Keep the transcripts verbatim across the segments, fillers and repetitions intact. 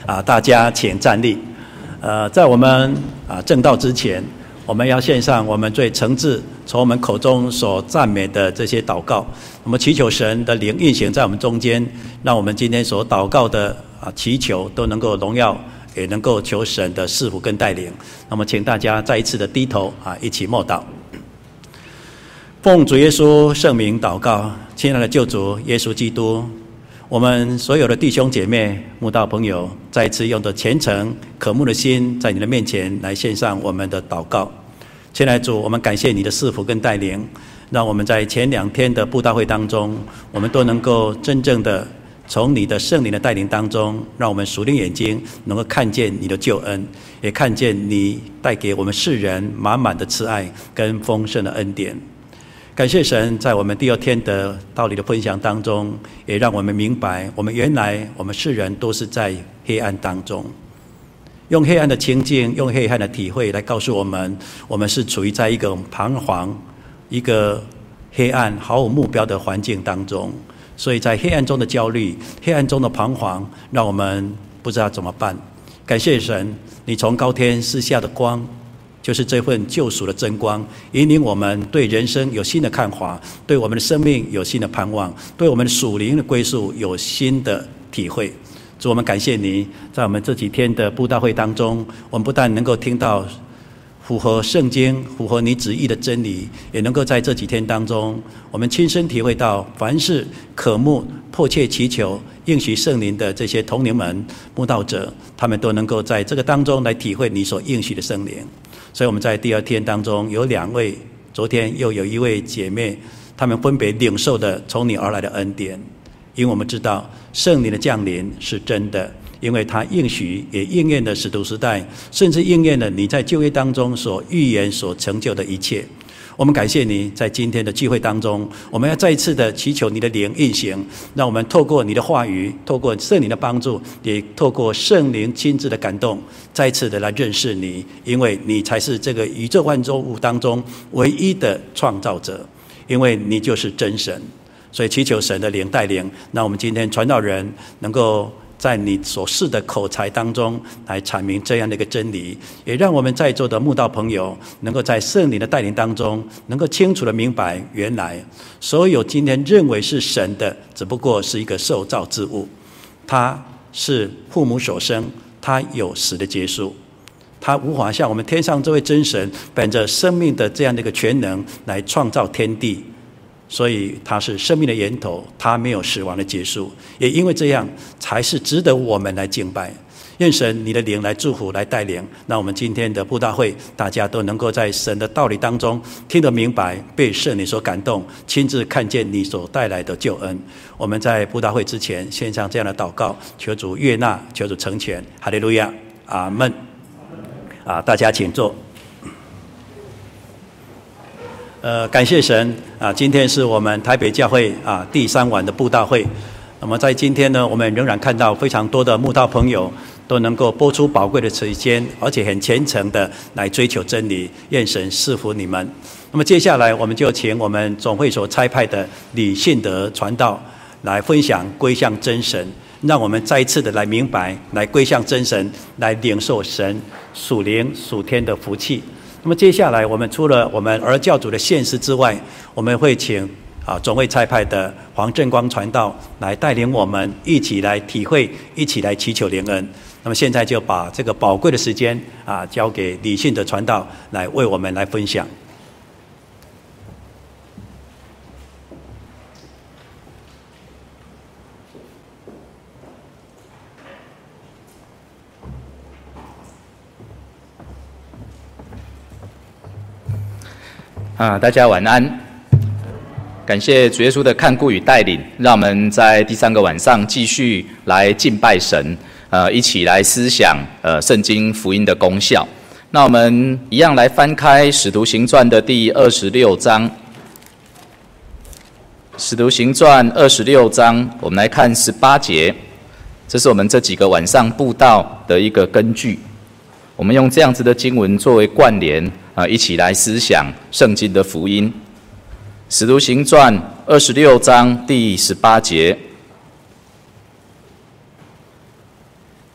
啊，大家请站立。呃，在我们啊正道之前，我们要献上我们最诚挚从我们口中所赞美的这些祷告。我们祈求神的灵运行在我们中间，让我们今天所祷告的啊祈求都能够荣耀，也能够求神的赐福跟带领。那么，请大家再一次的低头啊，一起默祷。奉主耶稣圣名祷告，亲爱的救主耶稣基督，我们所有的弟兄姐妹、慕道朋友，再一次用着虔诚渴慕的心，在你的面前来献上我们的祷告。亲爱的主，我们感谢你的赐福跟带领，让我们在前两天的布道会当中，我们都能够真正的从你的圣灵的带领当中，让我们属灵眼睛能够看见你的救恩，也看见你带给我们世人满满的慈爱跟丰盛的恩典。感谢神，在我们第二天的道理的分享当中，也让我们明白，我们原来我们世人都是在黑暗当中，用黑暗的情境，用黑暗的体会来告诉我们，我们是处于在一个彷徨、一个黑暗毫无目标的环境当中。所以在黑暗中的焦虑，黑暗中的彷徨，让我们不知道怎么办。感谢神，你从高天施下的光，就是这份救赎的真光，引领我们对人生有新的看法，对我们的生命有新的盼望，对我们的属灵的归宿有新的体会。主，我们感谢你，在我们这几天的布道会当中，我们不但能够听到符合圣经、符合你旨意的真理，也能够在这几天当中，我们亲身体会到，凡是渴慕、迫切祈求、应许圣灵的这些同龄们、慕道者，他们都能够在这个当中来体会你所应许的圣灵。所以我们在第二天当中有两位，昨天又有一位姐妹，她们分别领受的从你而来的恩典。因为我们知道圣灵的降临是真的，因为他应许也应验了使徒时代，甚至应验了你在旧约当中所预言所成就的一切。我们感谢你，在今天的聚会当中，我们要再一次的祈求你的灵运行，让我们透过你的话语，透过圣灵的帮助，也透过圣灵亲自的感动，再一次的来认识你，因为你才是这个宇宙万众物当中唯一的创造者，因为你就是真神。所以祈求神的灵带领，让我们今天传道人能够在你所示的口才当中来阐明这样的一个真理，也让我们在座的慕道朋友能够在圣灵的带领当中，能够清楚的明白，原来所有今天认为是神的，只不过是一个受造之物，它是父母所生，它有死的结束，它无法像我们天上这位真神本着生命的这样的一个全能来创造天地，所以它是生命的源头，它没有死亡的结束，也因为这样才是值得我们来敬拜。愿神你的灵来祝福来带领，让我们今天的布道会大家都能够在神的道理当中听得明白，被圣灵所感动，亲自看见你所带来的救恩。我们在布道会之前献上这样的祷告，求主悦纳，求主成全。哈利路亚，阿们。啊，大家请坐。呃，感谢神啊！今天是我们台北教会啊第三晚的布道会。那么在今天呢，我们仍然看到非常多的慕道朋友都能够播出宝贵的时间，而且很虔诚的来追求真理。愿神赐福你们。那么接下来，我们就请我们总会所差派的李信德传道来分享归向真神，让我们再一次的来明白，来归向真神，来领受神属灵属天的福气。那么接下来，我们除了我们儿教主的献诗之外，我们会请啊总会差派的黄正光传道来带领我们一起来体会，一起来祈求怜恩。那么现在就把这个宝贵的时间啊交给李信的传道来为我们来分享。 啊，大家晚安。感谢主耶稣的看顾与带领，让我们在第三个晚上继续来敬拜神，呃，一起来思想呃圣经福音的功效。那我们一样来翻开《使徒行传》的第二十六章，《使徒行传》二十六章，我们来看十八节，这是我们这几个晚上布道的一个根据。我们用这样子的经文作为贯联，啊、呃，一起来思想圣经的福音。使徒行传二十六章第十八节，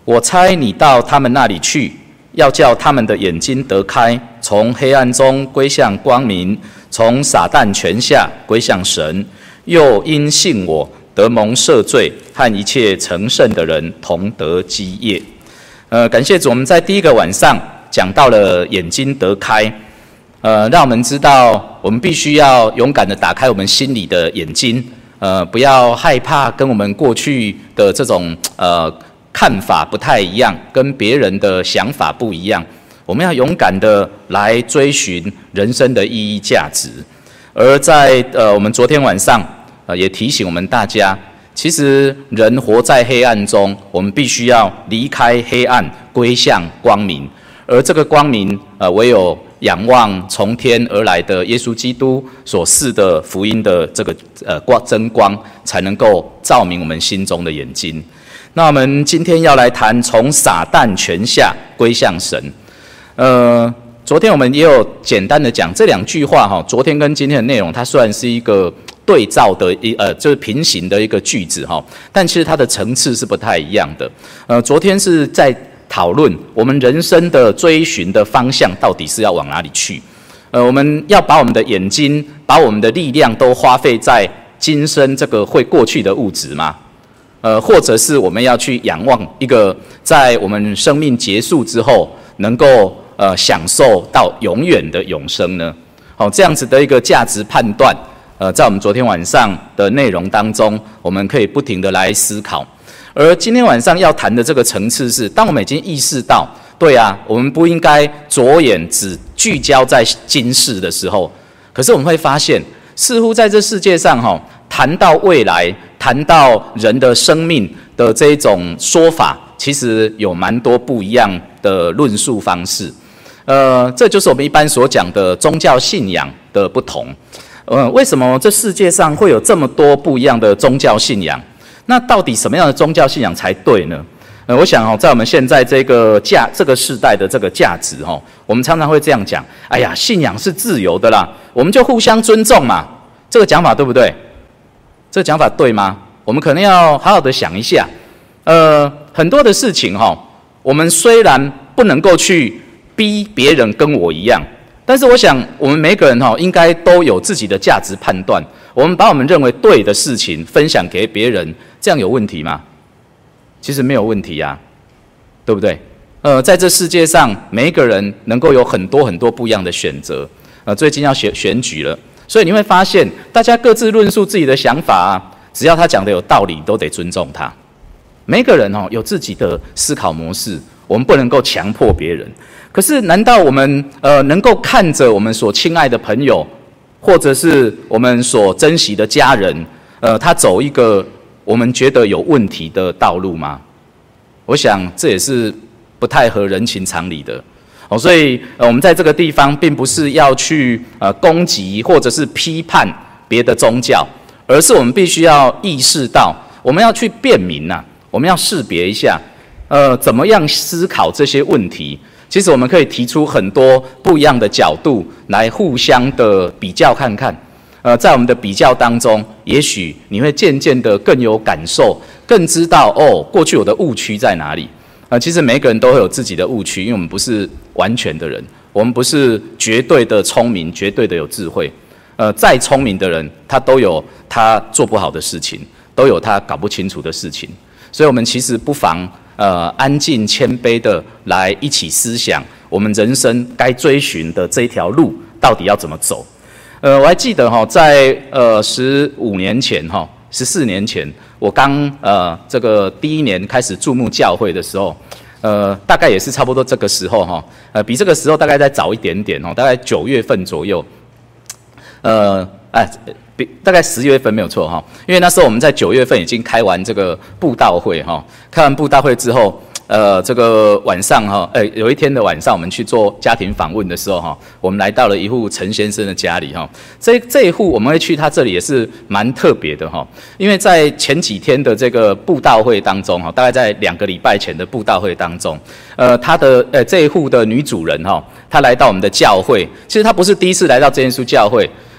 我差你到他们那里去，要叫他们的眼睛得开，从黑暗中归向光明，从撒旦权下归向神，又因信我得蒙赦罪，和一切成圣的人同得基业。呃，感谢主，我们在第一个晚上讲到了眼睛得开，呃，让我们知道我们必须要勇敢的打开我们心里的眼睛，呃，不要害怕跟我们过去的这种呃看法不太一样，跟别人的想法不一样。我们要勇敢的来追寻人生的意义价值。而在呃，我们昨天晚上呃也提醒我们大家，其实人活在黑暗中，我们必须要离开黑暗，归向光明。而这个光明，呃，唯有仰望从天而来的耶稣基督所赐的福音的这个呃光真光，才能够照明我们心中的眼睛。那我们今天要来谈从撒旦权下归向神。呃，昨天我们也有简单的讲这两句话哈。昨天跟今天的内容，它虽然是一个对照的一呃，就是平行的一个句子哈，但其实它的层次是不太一样的。呃，昨天是在讨论我们人生的追寻的方向到底是要往哪里去。呃，我们要把我们的眼睛、把我们的力量都花费在今生这个会过去的物质吗？呃，或者是我们要去仰望一个在我们生命结束之后能够呃享受到永远的永生呢？好，这样子的一个价值判断，呃，在我们昨天晚上的内容当中，我们可以不停的来思考。而今天晚上要谈的这个层次是，当我们已经意识到，对啊，我们不应该着眼只聚焦在今世的时候，可是我们会发现，似乎在这世界上哈，谈到未来，谈到人的生命的这一种说法，其实有蛮多不一样的论述方式。呃，这就是我们一般所讲的宗教信仰的不同。呃，为什么这世界上会有这么多不一样的宗教信仰？那到底什么样的宗教信仰才对呢？呃，我想哦，在我们现在这个价这个世代的这个价值哦，我们常常会这样讲：哎呀，信仰是自由的啦，我们就互相尊重嘛。这个讲法对不对？这个讲法对吗？我们可能要好好的想一下。呃，很多的事情哈、哦，我们虽然不能够去逼别人跟我一样，但是我想我们每个人哈、哦，应该都有自己的价值判断。我们把我们认为对的事情分享给别人，这样有问题吗？其实没有问题啊，对不对？呃，在这世界上，每一个人能够有很多很多不一样的选择。呃，最近要选选举了，所以你会发现，大家各自论述自己的想法啊，只要他讲的有道理，都得尊重他。每个人哦有自己的思考模式，我们不能够强迫别人。可是，难道我们呃能够看着我们所亲爱的朋友，或者是我们所珍惜的家人，呃，他走一个我们觉得有问题的道路吗？我想这也是不太合人情常理的。哦，所以呃，我们在这个地方并不是要去呃攻击或者是批判别的宗教，而是我们必须要意识到，我们要去辨明啊，我们要识别一下，呃，怎么样思考这些问题。其实我们可以提出很多不一样的角度来互相的比较看看。呃，在我们的比较当中，也许你会渐渐的更有感受，更知道哦，过去我的误区在哪里。呃，其实每个人都会有自己的误区，因为我们不是完全的人，我们不是绝对的聪明，绝对的有智慧。呃，再聪明的人，他都有他做不好的事情，都有他搞不清楚的事情。所以我们其实不妨呃安静谦卑的来一起思想，我们人生该追寻的这一条路到底要怎么走。呃，我还记得哈、哦，在呃十五年前哈，十四年前，我刚呃这个第一年开始注目教会的时候，呃，大概也是差不多这个时候哈，呃，比这个时候大概再早一点点哦，大概九月份左右，呃，哎，比大概十月份没有错哈，因为那时候我们在九月份已经开完这个布道会哈，开完布道会之后。呃，这个晚上哈，呃，有一天的晚上，我们去做家庭访问的时候哈，我们来到了一户陈先生的家里哈。这这一户我们会去他这里也是蛮特别的哈，因为在前几天的这个布道会当中哈，大概在两个礼拜前的布道会当中，呃，他的呃这一户的女主人哈，她来到我们的教会，其实她不是第一次来到真耶稣教会。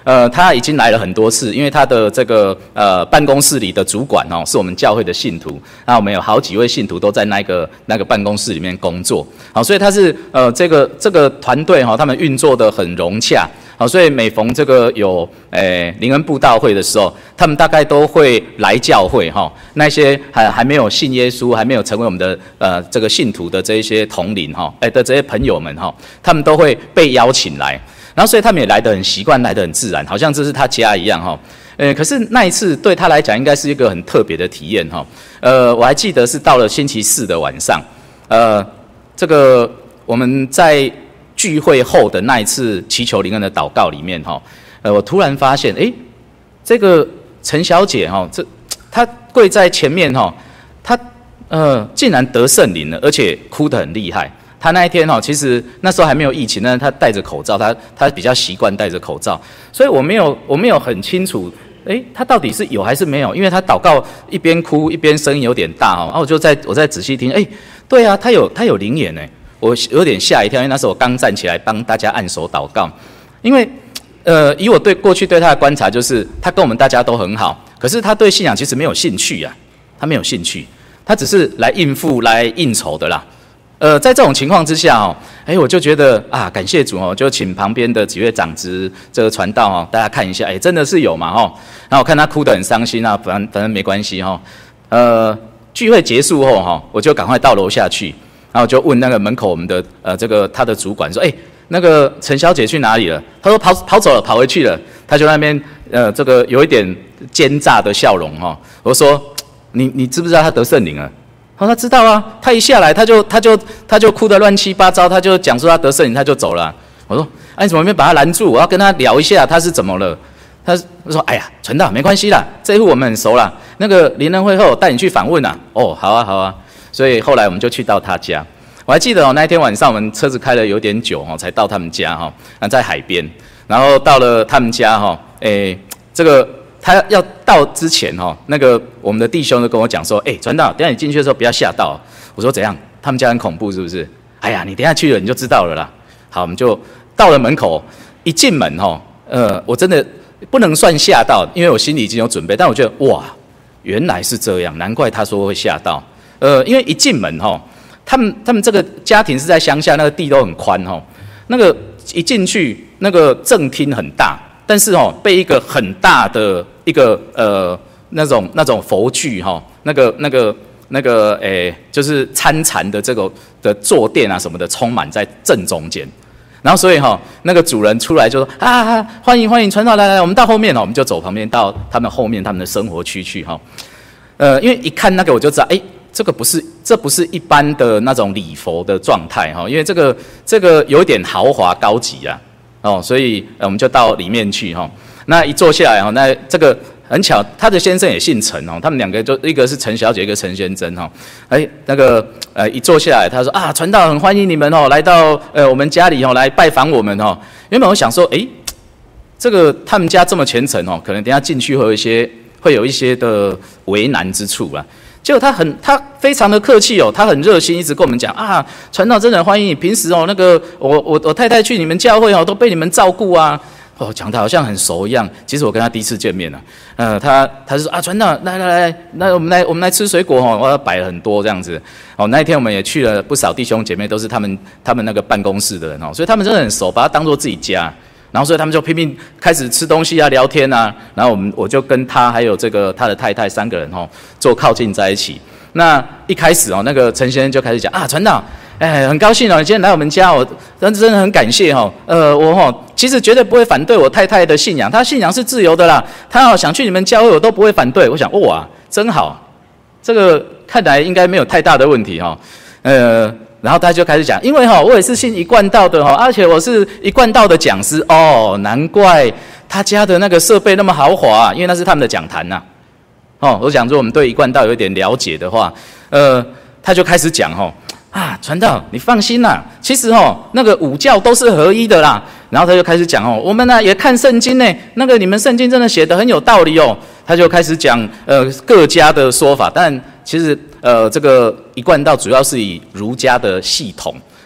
呃，他已经来了很多次，因为他的这个呃办公室里的主管哦，是我们教会的信徒。那我们有好几位信徒都在那个那个办公室里面工作，好，所以他是呃这个这个团队哈、哦，他们运作的很融洽。好，所以每逢这个有诶灵恩布道会的时候，他们大概都会来教会哈。那些还还没有信耶稣、还没有成为我们的呃这个信徒的这一些同龄哈，哎的这些朋友们哈，他们都会被邀请来，然后所以他们也来得很习惯，来得很自然，好像这是他家一样哈。呃，可是那一次对他来讲，应该是一个很特别的体验哈。呃，我还记得是到了星期四的晚上，呃，这个我们在聚会后的那一次祈求灵恩的祷告里面哈，呃，我突然发现，哎，这个陈小姐哈，这她跪在前面哈，她呃竟然得圣灵了，而且哭得很厉害。她那一天哈，其实那时候还没有疫情，但是她戴着口罩，她她比较习惯戴着口罩，所以我没有我没有很清楚，哎，她到底是有还是没有？因为她祷告一边哭一边声音有点大哈，然后我就在我在仔细听，哎，对啊，她有她有灵眼哎。我有点吓一跳，因为那时候我刚站起来帮大家按手祷告，因为，呃，以我对过去对他的观察，就是他跟我们大家都很好，可是他对信仰其实没有兴趣啊，他没有兴趣，他只是来应付、来应酬的啦。呃，在这种情况之下哦，哎，我就觉得啊，感谢主哦，就请旁边的几位长职这个传道哦，大家看一下，哎，真的是有嘛哦，然后我看他哭得很伤心啊，反正反正没关系哈、哦，呃，聚会结束后哈，我就赶快到楼下去。然后就问那个门口我们的呃这个他的主管说，哎，那个陈小姐去哪里了？他说跑跑走了，跑回去了。他就那边呃这个有一点奸诈的笑容哈、哦。我说你你知不知道他得圣灵了？他说他知道啊，他一下来他就他就他就哭得乱七八糟，他就讲说他得圣灵，他就走了。我说哎、啊、你怎么没把他拦住？我要跟他聊一下他是怎么了。他说哎呀传道没关系啦，这一户我们很熟啦，那个灵恩会后带你去访问啊。哦好啊好啊。所以后来我们就去到他家，我还记得哦，那一天晚上我们车子开了有点久哦，才到他们家哈，啊在海边，然后到了他们家哈，诶，这个他要到之前哈，那个我们的弟兄就跟我讲说，哎，传道，等一下你进去的时候不要吓到。我说怎样？他们家很恐怖是不是？哎呀，你等一下去了你就知道了啦。好，我们就到了门口，一进门哈，呃，我真的不能算吓到，因为我心里已经有准备，但我觉得哇，原来是这样，难怪他说会吓到。呃，因为一进门哈，他们他们这个家庭是在乡下，那个地都很宽哈，那个一进去那个正厅很大，但是哦被一个很大的一个呃那种那种佛具哈，那个那个那个诶就是参禅的这个的坐垫啊什么的充满在正中间，然后所以哈那个主人出来就说啊欢迎欢迎传道来来，我们到后面哦，我们就走旁边到他们后面他们的生活区去哈，呃因为一看那个我就知道哎。这个不是，这不是一般的那种礼佛的状态哈，因为这个这个有点豪华高级啊，哦，所以我们就到里面去哈。那一坐下来哈，那这个很巧，他的先生也姓陈哦，他们两个就一个是陈小姐，一个陈先生哈。哎，那个呃一坐下来，他说啊，传道很欢迎你们哦，来到呃我们家里哦来拜访我们哦。原本我想说，哎，这个他们家这么虔诚哦，可能等一下进去会有一些会有一些的为难之处啦。结果他很，他非常的客气哦，他很热心，一直跟我们讲啊，传道真的很欢迎你。平时哦，那个我我我太太去你们教会哦，都被你们照顾啊。哦，讲的好像很熟一样。其实我跟他第一次见面了、啊，呃，他他就说啊，传道来来来，那我们来我们来吃水果哦，我要摆了很多这样子。哦，那一天我们也去了不少弟兄姐妹，都是他们他们那个办公室的人哦，所以他们真的很熟，把他当作自己家。然后所以他们就拼命开始吃东西啊、聊天啊，然后我们我就跟他还有这个他的太太三个人哦坐靠近在一起。那一开始哦，那个陈先生就开始讲啊，传道，哎，很高兴哦，你今天来我们家，我真真的很感谢哦。呃，我哦其实绝对不会反对我太太的信仰，她信仰是自由的啦，她哦想去你们教会我都不会反对。我想哇，真好，这个看来应该没有太大的问题哈、哦。呃。然后他就开始讲，因为哈、哦，我也是信一贯道的哈、哦，而且我是一贯道的讲师哦，难怪他家的那个设备那么豪华、啊，因为那是他们的讲坛呐、啊。哦，我想说我们对一贯道有点了解的话，呃，他就开始讲哈、哦，啊，传道你放心啦，其实哦，那个五教都是合一的啦。然后他就开始讲哦，我们呢也看圣经呢，那个你们圣经真的写得很有道理哦。他就开始讲呃各家的说法，但其实呃这个一贯道主要是以儒家的系统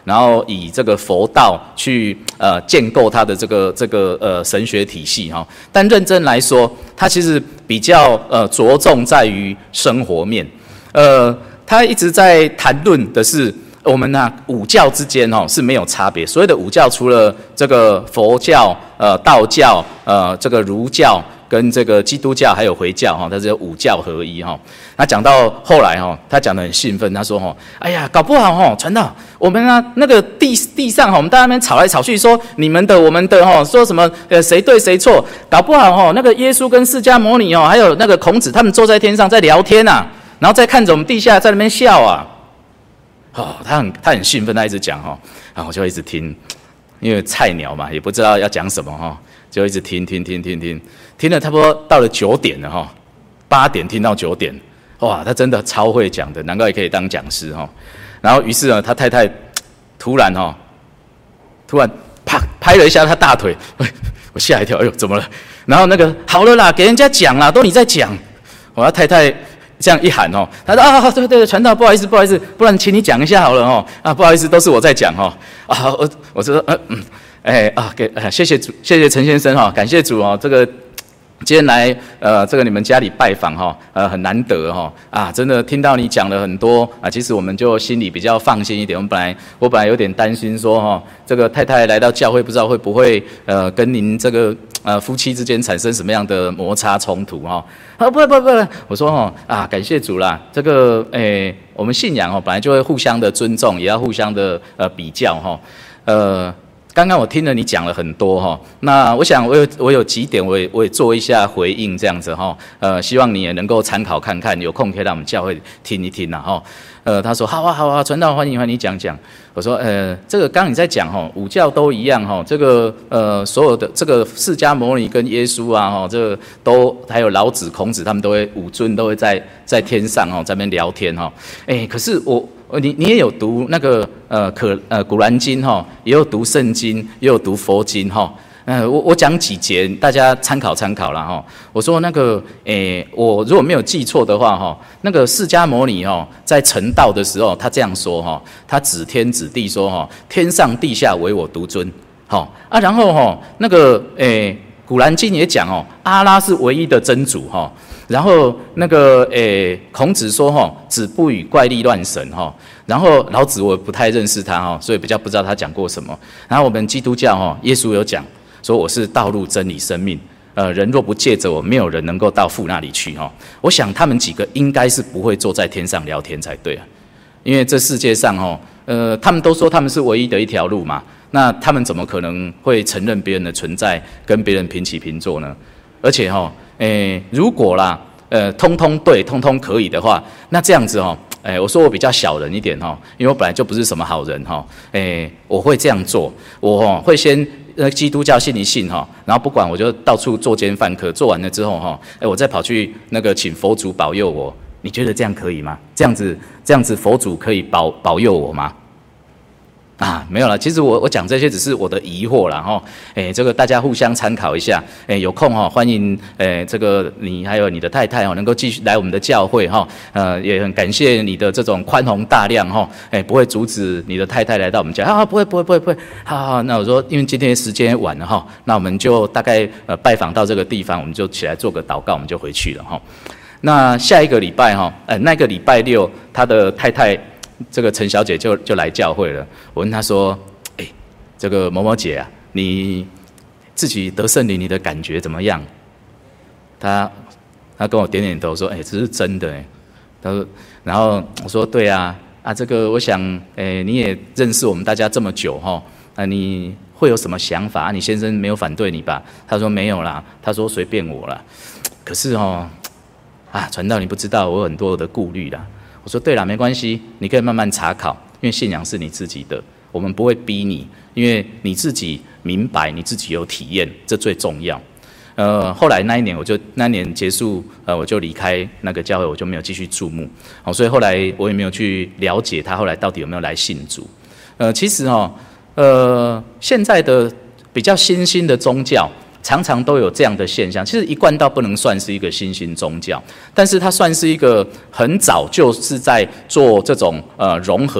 然后以这个佛道去呃建构他的这个这个呃神学体系哈。但认真来说，他其实比较呃着重在于生活面，呃，他一直在谈论的是。我们呢、啊，五教之间哦是没有差别。所谓的五教，除了这个佛教、呃道教、呃这个儒教跟这个基督教还有回教哈，它是五教合一哈。他讲到后来哈，他讲得很兴奋，他说哈，哎呀，搞不好哈，传道我们啊那个地地上哈，我们在那边吵来吵去，说你们的我们的哈，说什么呃谁对谁错，搞不好哈那个耶稣跟释迦牟尼哦，还有那个孔子，他们坐在天上在聊天啊，然后再看着我们地下在那边笑啊。哦，他很他很兴奋，他一直讲哈，然后我就一直听，因为菜鸟嘛，也不知道要讲什么哈，就一直听听听听听，听了差不多到了九点了哈，八点听到九点，哇，他真的超会讲的，难怪也可以当讲师哈。然后于是呢，他太太突然哈，突然啪拍了一下他大腿，我吓一跳，哎呦怎么了？然后那个好了啦，给人家讲啦，都你在讲，我他太太。这样一喊哦，他说啊，对对对，传道，不好意思，不好意思，不然请你讲一下好了哦。啊，不好意思，都是我在讲哦。啊，我我说呃嗯，哎啊，给、呃、谢谢主，谢谢陈先生哈、哦，感谢主哦，这个今天来呃这个你们家里拜访哈、哦，呃很难得哈、哦、啊，真的听到你讲了很多啊，其实我们就心里比较放心一点。我们本来我本来有点担心说哈、哦，这个太太来到教会，不知道会不会呃跟您这个。呃，夫妻之间产生什么样的摩擦冲突哈？啊，不不不，我说哈啊，感谢主啦，这个诶，我们信仰哦，本来就会互相的尊重，也要互相的呃比较哈。呃，刚刚我听了你讲了很多哈，那我想我有我有几点我也我也做一下回应这样子哈。呃，希望你也能够参考看看，有空可以让我们教会听一听啦哈。呃，他说好啊好啊，传道欢迎欢迎你讲讲。我说呃，这个刚刚你在讲哈，五教都一样哈，这个呃所有的这个释迦牟尼跟耶稣啊哈，这个都还有老子、孔子，他们都会五尊都会在在天上哈，在那边聊天哈。哎，可是我你你也有读那个呃可呃古兰经哈，也有读圣经，也有读佛经哈。呃，我我讲几节，大家参考参考啦哈。我说那个，诶，我如果没有记错的话哈，那个释迦牟尼哈，在成道的时候，他这样说哈，他指天指地说哈，天上地下唯我独尊，好啊，然后哈，那个诶，古兰经也讲哦，阿拉是唯一的真主哈。然后那个诶，孔子说哈，子不语怪力乱神哈。然后老子我不太认识他哈，所以比较不知道他讲过什么。然后我们基督教哈，耶稣有讲。说我是道路真理生命，呃，人若不借着我，没有人能够到父那里去哈。我想他们几个应该是不会坐在天上聊天才对啊，因为这世界上哈，呃，他们都说他们是唯一的一条路嘛，那他们怎么可能会承认别人的存在，跟别人平起平坐呢？而且哈，诶，如果啦，呃，通通对，通通可以的话，那这样子哈。哎，我说我比较小人一点哈，因为我本来就不是什么好人哈。哎，我会这样做，我会先呃基督教信一信哈，然后不管我就到处作奸犯科，做完了之后哈，哎，我再跑去那个请佛祖保佑我。你觉得这样可以吗？这样子这样子佛祖可以保保佑我吗？啊，没有了。其实我我讲这些只是我的疑惑啦哈。哎，这个大家互相参考一下。哎，有空哈，欢迎哎这个你还有你的太太哦，能够继续来我们的教会哈。呃，也很感谢你的这种宽宏大量哈。哎，不会阻止你的太太来到我们家啊，不会不会不会不会。好好，那我说因为今天时间晚了哈，那我们就大概呃拜访到这个地方，我们就起来做个祷告，我们就回去了哈。那下一个礼拜哈，呃那个礼拜六，他的太太。这个陈小姐就就来教会了。我问她说：“哎，这个某某姐啊，你自己得圣灵，你的感觉怎么样？”她她跟我点点头说：“哎，这是真的哎。”她说，然后我说：“对啊，啊这个我想，哎你也认识我们大家这么久哈，啊你会有什么想法？啊你先生没有反对你吧？”她说：“没有啦。”她说：“随便我啦。”可是哦，啊传道你不知道，我有很多的顾虑啦。我说对啦，没关系，你可以慢慢查考，因为信仰是你自己的，我们不会逼你，因为你自己明白，你自己有体验，这最重要。呃，后来那一年我就那一年结束，呃，我就离开那个教会，我就没有继续注目，好，所以后来我也没有去了解他后来到底有没有来信主。呃，其实哦，呃，现在的比较新兴的宗教。常常都有这样的现象，其实一贯道不能算是一个新兴宗教，但是它算是一个很早就是在做这种呃融合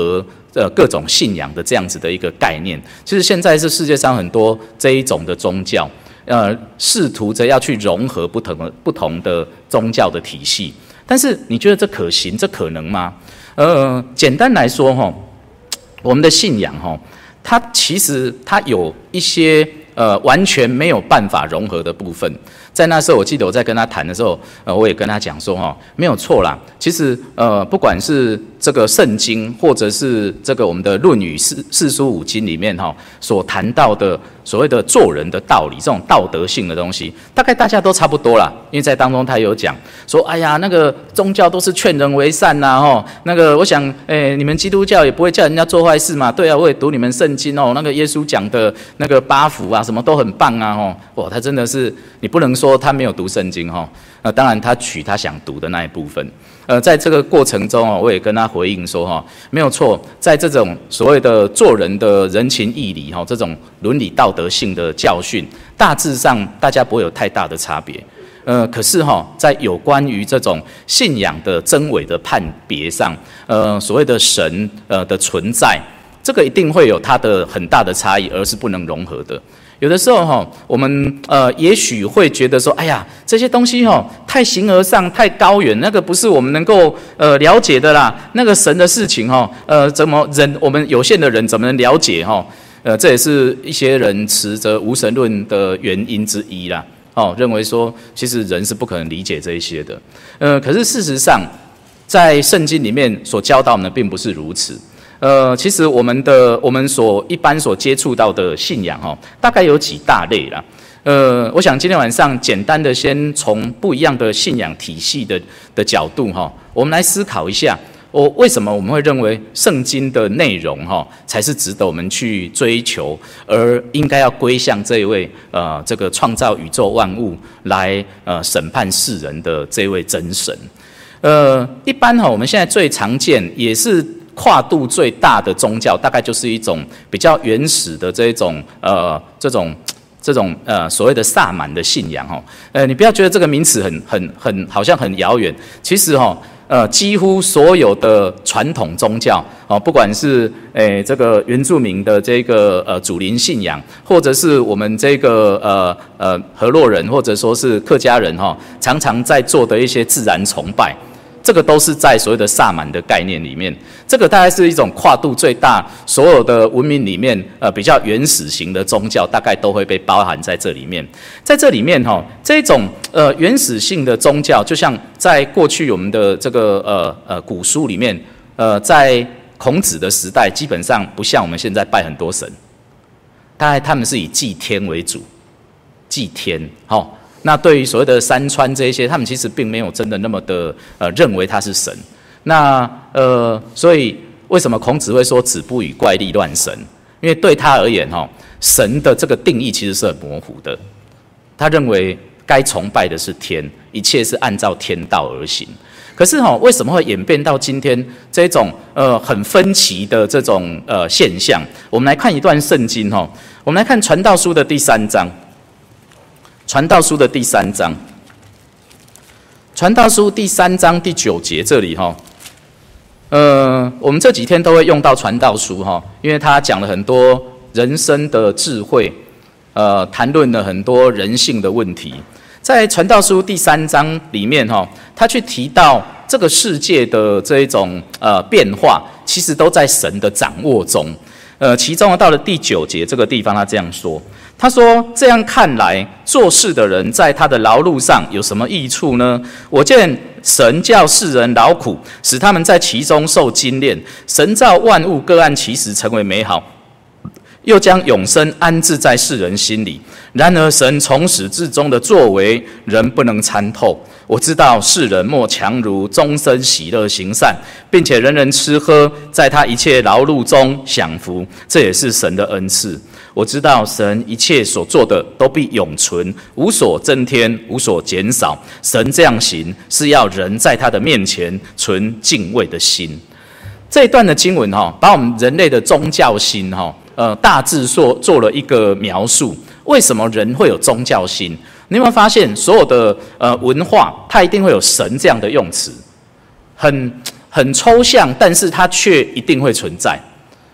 呃各种信仰的这样子的一个概念。其实现在是世界上很多这一种的宗教，呃，试图着要去融合不同的不同的宗教的体系。但是你觉得这可行？这可能吗？呃，简单来说哈，我们的信仰哈，它其实它有一些呃完全没有办法融合的部分。在那时候，我记得我在跟他谈的时候，呃，我也跟他讲说哈，没有错啦。其实呃，不管是这个圣经，或者是这个我们的《论语》四四书五经里面哈所谈到的所谓的做人的道理，这种道德性的东西，大概大家都差不多啦。因为在当中他有讲说，哎呀，那个宗教都是劝人为善呐，吼，那个我想，哎，你们基督教也不会叫人家做坏事嘛，对啊，我也读你们圣经哦，那个耶稣讲的那个八福啊，什么都很棒啊，吼，哇，他真的是你不能说他没有读圣经哈，呃，当然他取他想读的那一部分，呃，在这个过程中哦，我也跟他回应说哈，没有错，在这种所谓的做人的人情义理哈，这种伦理道德性的教训，大致上大家不会有太大的差别，呃，可是哈，在有关于这种信仰的真伪的判别上，呃，所谓的神呃的存在，这个一定会有它的很大的差异，而是不能融合的。有的时候哈，我们呃也许会觉得说，哎呀，这些东西哈太形而上、太高远，那个不是我们能够呃了解的啦。那个神的事情哈，呃，怎么人我们有限的人怎么能了解哈？呃，这也是一些人持着无神论的原因之一啦。哦，认为说其实人是不可能理解这一些的。呃，可是事实上，在圣经里面所教导我们的并不是如此。呃，其实我们的我们所一般所接触到的信仰哦，大概有几大类啦。呃，我想今天晚上简单的先从不一样的信仰体系的的角度哈，我们来思考一下，我为什么我们会认为圣经的内容哈才是值得我们去追求，而应该要归向这一位呃这个创造宇宙万物来呃审判世人的这位真神。呃，一般哈我们现在最常见也是跨度最大的宗教，大概就是一种比较原始的这种呃这种这种呃所谓的萨满的信仰哈。呃，你不要觉得这个名词很很很好像很遥远，其实哈呃几乎所有的传统宗教哦，不管是诶这个原住民的这个呃祖灵信仰，或者是我们这个呃呃河洛人或者说是客家人哈，常常在做的一些自然崇拜。这个都是在所谓的萨满的概念里面，这个大概是一种跨度最大，所有的文明里面，呃，比较原始型的宗教，大概都会被包含在这里面。在这里面哈、哦，这种呃原始性的宗教，就像在过去我们的这个呃呃古书里面，呃，在孔子的时代，基本上不像我们现在拜很多神，大概他们是以祭天为主，祭天，哈、哦。那对于所谓的山川这一些，他们其实并没有真的那么的呃认为他是神。那呃，所以为什么孔子会说子不语怪力乱神？因为对他而言哈、哦，神的这个定义其实是很模糊的。他认为该崇拜的是天，一切是按照天道而行。可是哈、哦，为什么会演变到今天这种呃很分歧的这种呃现象？我们来看一段圣经哈、哦，我们来看《传道书》的第三章。传道书的第三章，传道书第三章第九节这里哈，呃，我们这几天都会用到传道书哈，因为他讲了很多人生的智慧，呃，谈论了很多人性的问题。在传道书第三章里面哈，他去提到这个世界的这一种呃变化，其实都在神的掌握中。呃，其中到了第九节这个地方，他这样说。他说：“这样看来，做事的人在他的劳碌上有什么益处呢？我见神叫世人劳苦，使他们在其中受精炼。神造万物各按其时成为美好，又将永生安置在世人心里。然而神从始至终的作为，人不能参透。我知道世人莫强如终身喜乐行善，并且人人吃喝，在他一切劳碌中享福，这也是神的恩赐。我知道神一切所做的都必永存，无所增添，无所减少。神这样行，是要人在他的面前存敬畏的心。”这一段的经文哈，把我们人类的宗教心哈，呃，大致做做了一个描述。为什么人会有宗教心？你有没有发现，所有的呃文化，它一定会有神这样的用词，很很抽象，但是它却一定会存在。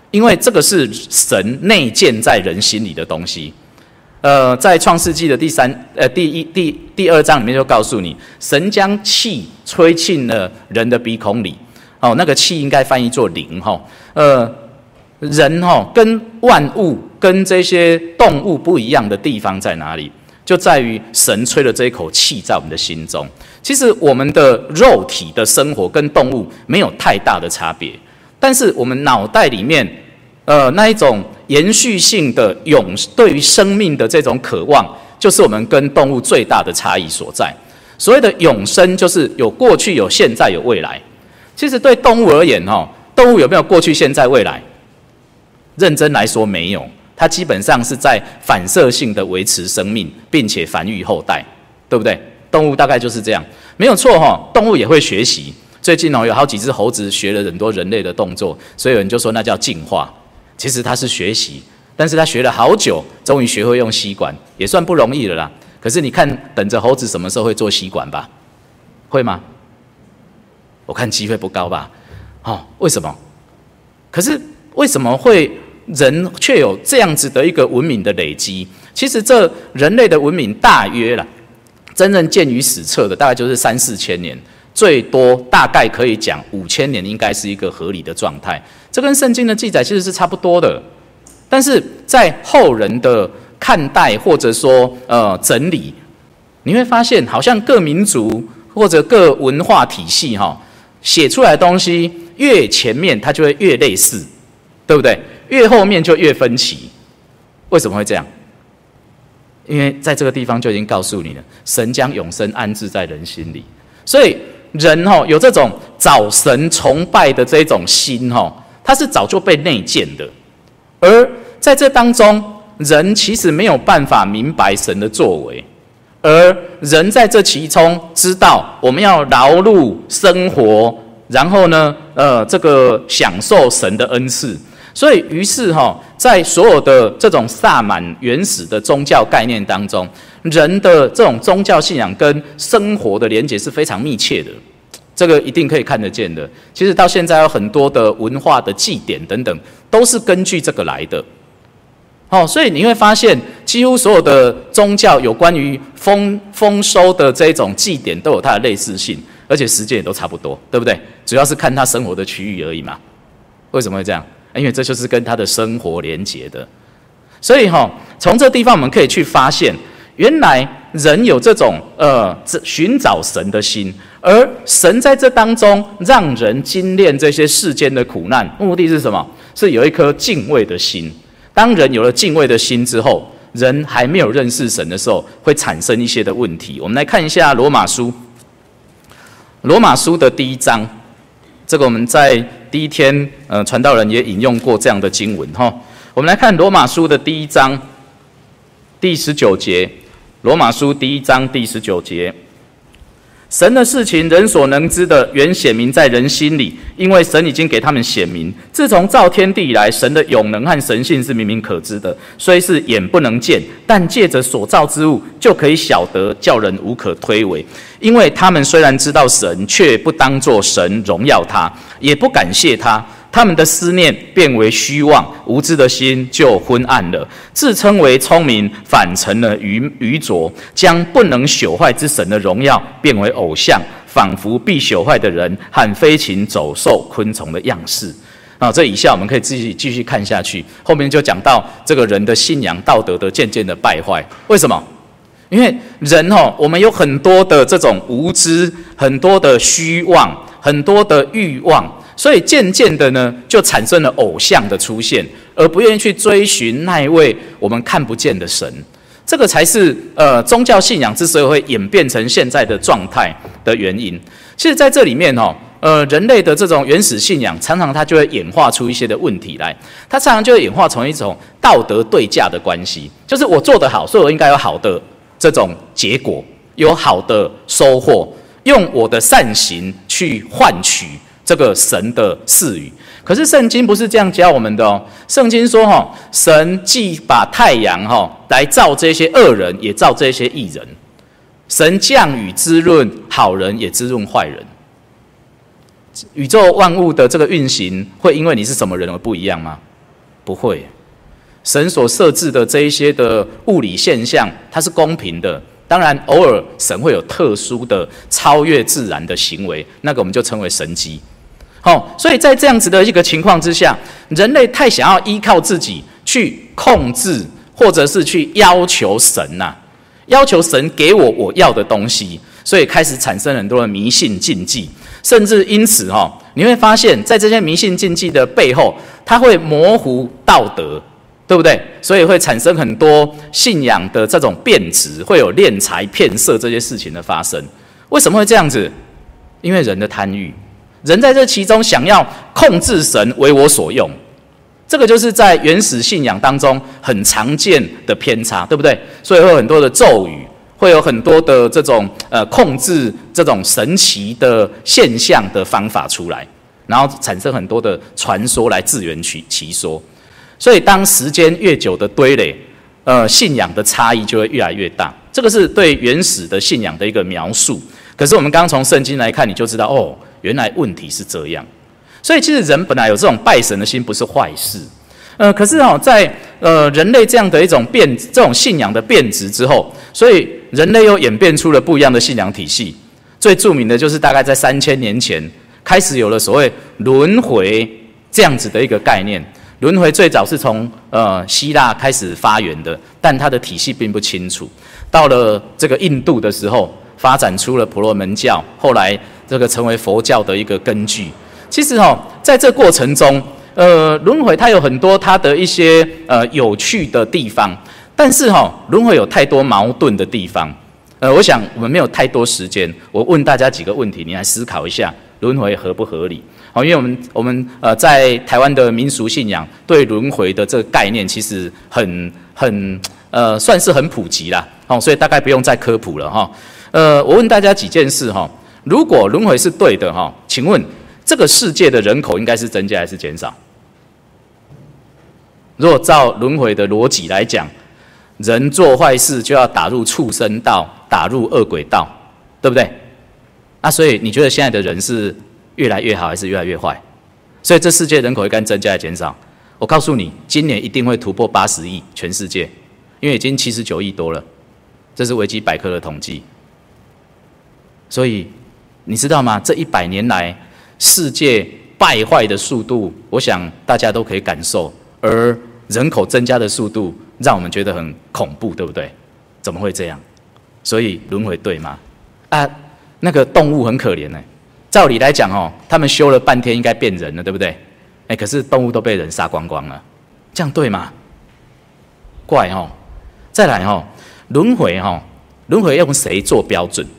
因为这个是神内建在人心里的东西。呃，在创世纪的第三、呃第一、第第二章里面就告诉你，神将气吹进了人的鼻孔里。哦，那个气应该翻译作灵哈。呃，人哈跟万物、跟这些动物不一样的地方在哪里？就在于神吹了这一口气在我们的心中。其实我们的肉体的生活跟动物没有太大的差别，但是我们脑袋里面，呃，那一种延续性的永对于生命的这种渴望，就是我们跟动物最大的差异所在。所谓的永生，就是有过去、有现在、有未来。其实对动物而言，哈，动物有没有过去、现在、未来？认真来说，没有。它基本上是在反射性的维持生命，并且繁育后代，对不对？动物大概就是这样，没有错哈。动物也会学习。最近哦，有好几只猴子学了很多人类的动作，所以有人就说那叫进化。其实它是学习，但是它学了好久，终于学会用吸管，也算不容易了啦。可是你看，等着猴子什么时候会做吸管吧？会吗？我看机会不高吧。哦，为什么？可是为什么会？人却有这样子的一个文明的累积，其实这人类的文明大约啦，真正见于史册的大概就是三四千年，最多大概可以讲五千年，应该是一个合理的状态。这跟圣经的记载其实是差不多的，但是在后人的看待或者说呃整理，你会发现好像各民族或者各文化体系哈写出来的东西越前面它就会越类似，对不对？越后面就越分歧，为什么会这样？因为在这个地方就已经告诉你了，神将永生安置在人心里，所以人哈有这种找神崇拜的这种心哈，它是早就被内建的，而在这当中，人其实没有办法明白神的作为，而人在这其中知道我们要劳碌生活，然后呢，呃，这个享受神的恩赐。所以，于是哈，在所有的这种萨满原始的宗教概念当中，人的这种宗教信仰跟生活的连结是非常密切的，这个一定可以看得见的。其实到现在有很多的文化的祭典等等，都是根据这个来的。哦，所以你会发现，几乎所有的宗教有关于丰丰收的这种祭典，都有它的类似性，而且时间也都差不多，对不对？主要是看他生活的区域而已嘛。为什么会这样？因为这就是跟他的生活连结的，所以哈、哦，从这地方我们可以去发现，原来人有这种呃寻找神的心，而神在这当中让人经验这些世间的苦难，目的是什么？是有一颗敬畏的心。当人有了敬畏的心之后，人还没有认识神的时候，会产生一些的问题。我们来看一下罗马书，罗马书的第一章。这个我们在第一天，呃，传道人也引用过这样的经文哈。我们来看罗马书的第一章第十九节，罗马书第一章第十九节，神的事情人所能知的，原显明在人心里，因为神已经给他们显明。自从造天地以来，神的永能和神性是明明可知的，虽是眼不能见，但借着所造之物，就可以晓得，叫人无可推诿。因为他们虽然知道神，却不当作神荣耀他，也不感谢他，他们的思念变为虚妄，无知的心就昏暗了。自称为聪明，反成了愚愚拙，将不能朽坏之神的荣耀变为偶像，仿佛必朽坏的人和飞禽走兽昆虫的样式。啊，这以下我们可以继续继续看下去，后面就讲到这个人的信仰道德的渐渐的败坏。为什么？因为人哦，我们有很多的这种无知，很多的虚妄，很多的欲望，所以渐渐的呢，就产生了偶像的出现，而不愿意去追寻那一位我们看不见的神。这个才是呃宗教信仰之所以会演变成现在的状态的原因。其实在这里面哦，呃，人类的这种原始信仰，常常它就会演化出一些的问题来。它常常就会演化成一种道德对价的关系，就是我做得好，所以我应该有好的这种结果，有好的收获，用我的善行去换取这个神的赐予。可是圣经不是这样教我们的哦。圣经说哈，神既把太阳哈来照这些恶人，也照这些义人。神降雨滋润好人，也滋润坏人。宇宙万物的这个运行，会因为你是什么人而不一样吗？ 不会。神所设置的这一些的物理现象，它是公平的。当然，偶尔神会有特殊的超越自然的行为，那个我们就称为神迹。哦，所以在这样子的一个情况之下，人类太想要依靠自己去控制，或者是去要求神呐、啊，要求神给我我要的东西，所以开始产生很多的迷信禁忌，甚至因此哈、哦，你会发现在这些迷信禁忌的背后，它会模糊道德，对不对？所以会产生很多信仰的这种变质，会有敛财骗色这些事情的发生。为什么会这样子？因为人的贪欲。人在这其中想要控制神为我所用，这个就是在原始信仰当中很常见的偏差，对不对？所以会有很多的咒语，会有很多的这种呃控制这种神奇的现象的方法出来，然后产生很多的传说来自圆其其说。所以当时间越久的堆垒，呃，信仰的差异就会越来越大。这个是对原始的信仰的一个描述。可是我们刚刚从圣经来看，你就知道哦。原来问题是这样，所以其实人本来有这种拜神的心，不是坏事。呃，可是哦，在呃人类这样的一种变，这种信仰的变质之后，所以人类又演变出了不一样的信仰体系。最著名的就是大概在三千年前开始有了所谓轮回这样子的一个概念。轮回最早是从呃希腊开始发源的，但它的体系并不清楚。到了这个印度的时候，发展出了婆罗门教，后来这个成为佛教的一个根据。其实哦，在这过程中，呃，轮回它有很多它的一些呃有趣的地方，但是哈、哦，轮回有太多矛盾的地方。呃，我想我们没有太多时间，我问大家几个问题，你来思考一下，轮回合不合理？好，因为我们我们呃在台湾的民俗信仰对轮回的这个概念其实很很呃算是很普及啦，哦，所以大概不用再科普了哈。哦呃，我问大家几件事哈，如果轮回是对的哈，请问这个世界的人口应该是增加还是减少？如果照轮回的逻辑来讲，人做坏事就要打入畜生道，打入恶鬼道，对不对？啊，所以你觉得现在的人是越来越好还是越来越坏？所以这世界人口应该增加还是减少？我告诉你，今年一定会突破八十亿，全世界，因为已经七十九亿多了，这是维基百科的统计。所以你知道吗？这一百年来，世界败坏的速度，我想大家都可以感受，而人口增加的速度，让我们觉得很恐怖，对不对？怎么会这样？所以轮回对吗？啊，那个动物很可怜呢。照理来讲哦，他们修了半天应该变人了，对不对？哎，可是动物都被人杀光光了，这样对吗？怪哦。再来哦，轮回哦，轮回要用谁做标准？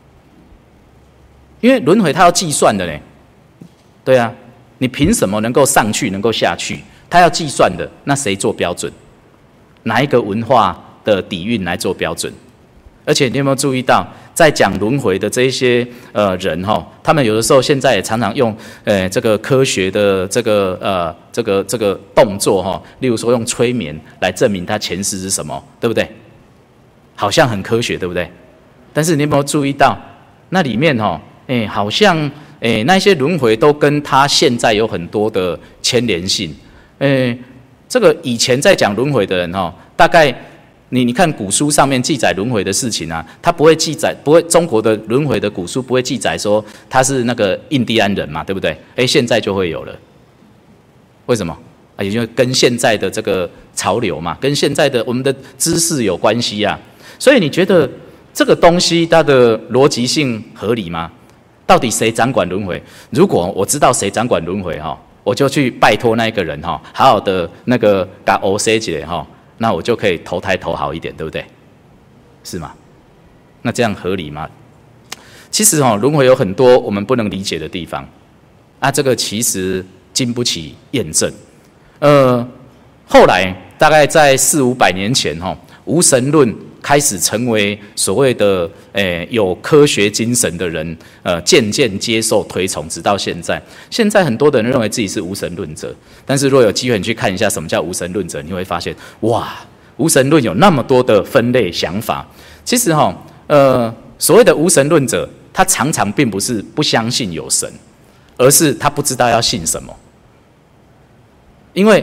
因为轮回它要计算的呢，对啊，你凭什么能够上去，能够下去？它要计算的，那谁做标准？哪一个文化的底蕴来做标准？而且你有没有注意到，在讲轮回的这一些呃人哈、哦，他们有的时候现在也常常用呃这个科学的这个呃这个这个动作哈、哦，例如说用催眠来证明他前世是什么，对不对？好像很科学，对不对？但是你有没有注意到，那里面哈、哦？哎，好像哎，那些轮回都跟他现在有很多的牵连性。哎，这个以前在讲轮回的人哦，大概你你看古书上面记载轮回的事情啊，他不会记载，不会中国的轮回的古书不会记载说他是那个印第安人嘛，对不对？哎，现在就会有了。为什么？啊，也就跟现在的这个潮流嘛，跟现在的我们的知识有关系啊。所以你觉得这个东西它的逻辑性合理吗？到底谁掌管轮回？如果我知道谁掌管轮回哈，我就去拜托那一个人哈，好好的那个给我 C 起来哈，那我就可以投胎投好一点，对不对？是吗？那这样合理吗？其实哈，轮回有很多我们不能理解的地方啊，这个其实经不起验证。呃，后来大概在四五百年前哈，无神论开始成为所谓的诶有科学精神的人，呃，渐渐接受推崇，直到现在。现在很多的人认为自己是无神论者，但是如果有机会你去看一下什么叫无神论者，你会发现，哇，无神论有那么多的分类想法。其实哈，呃，所谓的无神论者，他常常并不是不相信有神，而是他不知道要信什么，因为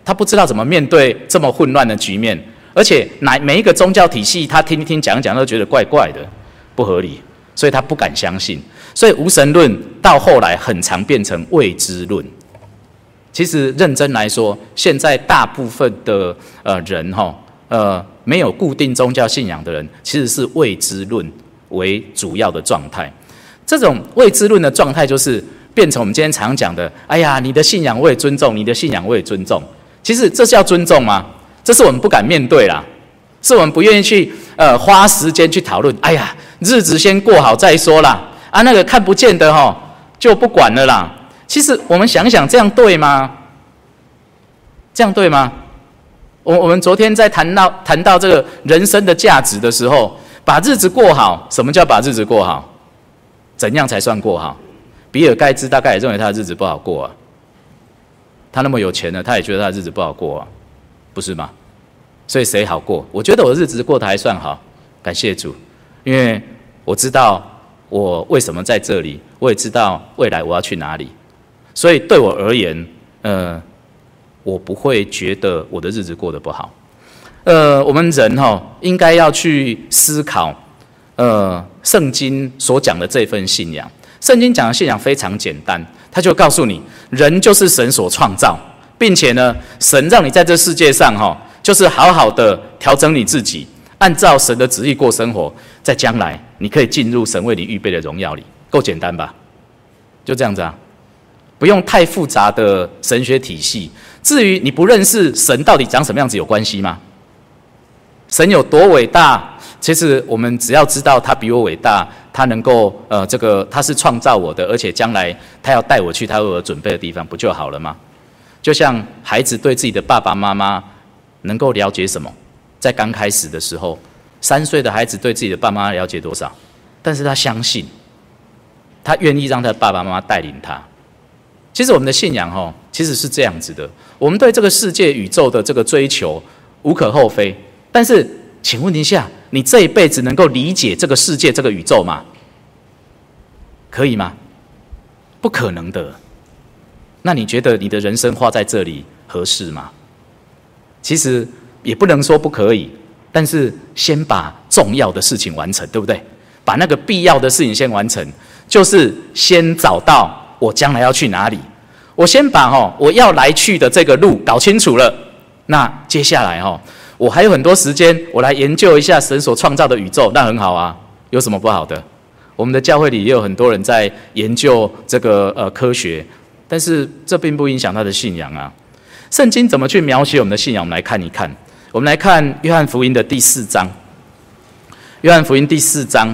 他不知道怎么面对这么混乱的局面，而且哪每一个宗教体系，他听一听讲一讲都觉得怪怪的，不合理，所以他不敢相信。所以无神论到后来很常变成未知论。其实认真来说，现在大部分的呃人哈呃没有固定宗教信仰的人，其实是未知论为主要的状态。这种未知论的状态，就是变成我们今天常讲的，哎呀，你的信仰我也尊重，你的信仰我也尊重。其实这是要尊重吗？这是我们不敢面对啦，是我们不愿意去呃花时间去讨论。哎呀，日子先过好再说啦，啊那个看不见的齁就不管了啦。其实我们想想，这样对吗？这样对吗？我我们昨天在谈到谈到这个人生的价值的时候，把日子过好，什么叫把日子过好？怎样才算过好？比尔盖茨大概也认为他的日子不好过啊。他那么有钱了，他也觉得他的日子不好过啊，不是吗？所以谁好过？我觉得我的日子过得还算好，感谢主，因为我知道我为什么在这里，我也知道未来我要去哪里，所以对我而言，呃，我不会觉得我的日子过得不好。呃，我们人哈、哦、应该要去思考，呃，圣经所讲的这份信仰。圣经讲的信仰非常简单，他就告诉你，人就是神所创造，并且呢，神让你在这世界上哈、哦，就是好好的调整你自己，按照神的旨意过生活，在将来你可以进入神为你预备的荣耀里，够简单吧？就这样子啊，不用太复杂的神学体系。至于你不认识神到底长什么样子，有关系吗？神有多伟大？其实我们只要知道他比我伟大，他能够呃这个他是创造我的，而且将来他要带我去他为我准备的地方，不就好了吗？就像孩子对自己的爸爸妈妈能够了解什么，在刚开始的时候，三岁的孩子对自己的爸妈了解多少？但是他相信，他愿意让他的爸爸妈妈带领他。其实我们的信仰哦，其实是这样子的，我们对这个世界宇宙的这个追求无可厚非，但是请问一下，你这一辈子能够理解这个世界、这个宇宙吗？可以吗？不可能的。那你觉得你的人生花在这里合适吗？其实也不能说不可以，但是先把重要的事情完成，对不对？把那个必要的事情先完成，就是先找到我将来要去哪里。我先把齁我要来去的这个路搞清楚了，那接下来齁我还有很多时间，我来研究一下神所创造的宇宙，那很好啊，有什么不好的？我们的教会里也有很多人在研究这个呃科学，但是这并不影响他的信仰啊。圣经怎么去描写我们的信仰？我们来看一看。我们来看约翰福音的第四章。约翰福音第四章，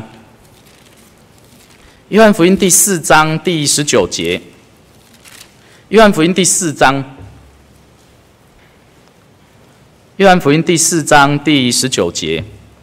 约翰福音第四章第十九节。约翰福音第四章。约翰福音第四章第十九节，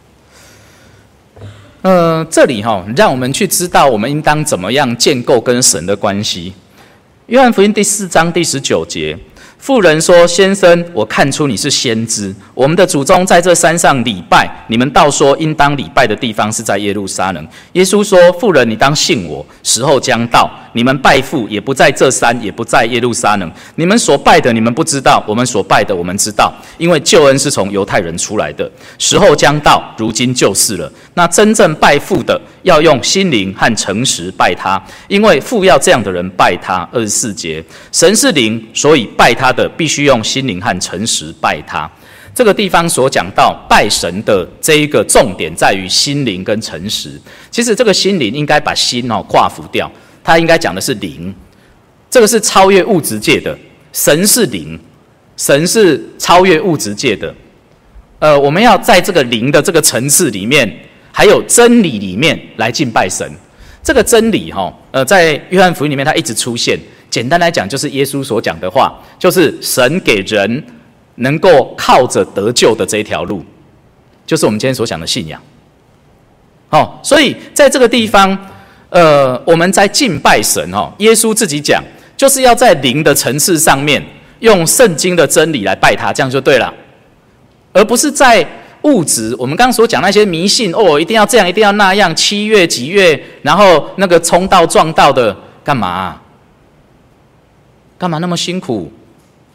呃，这里哈、哦，让我们去知道我们应当怎么样建构跟神的关系。约翰福音第四章第十九节，妇人说：“先生，我看出你是先知。我们的祖宗在这山上礼拜，你们倒说应当礼拜的地方是在耶路撒冷。”耶稣说：“妇人，你当信我，时候将到，你们拜父也不在这山，也不在耶路撒冷。你们所拜的，你们不知道；我们所拜的，我们知道，因为救恩是从犹太人出来的。时候将到，如今就是了。那真正拜父的，要用心灵和诚实拜他，因为父要这样的人拜他。”二十四节，神是灵，所以拜他的必须用心灵和诚实拜他。这个地方所讲到拜神的这一个重点在于心灵跟诚实。其实这个心灵应该把心哦跨除掉，它应该讲的是灵。这个是超越物质界的，神是灵，神是超越物质界的。呃，我们要在这个灵的这个层次里面，还有真理里面来敬拜神。这个真理哈，呃，在约翰福音里面它一直出现。简单来讲，就是耶稣所讲的话，就是神给人能够靠着得救的这一条路，就是我们今天所讲的信仰。哦，所以在这个地方，呃，我们在敬拜神哦，耶稣自己讲，就是要在灵的层次上面，用圣经的真理来拜他，这样就对了，而不是在物质。我们刚刚所讲那些迷信哦，一定要这样，一定要那样，七月几月，然后那个冲到撞到的，干嘛啊？干嘛那么辛苦？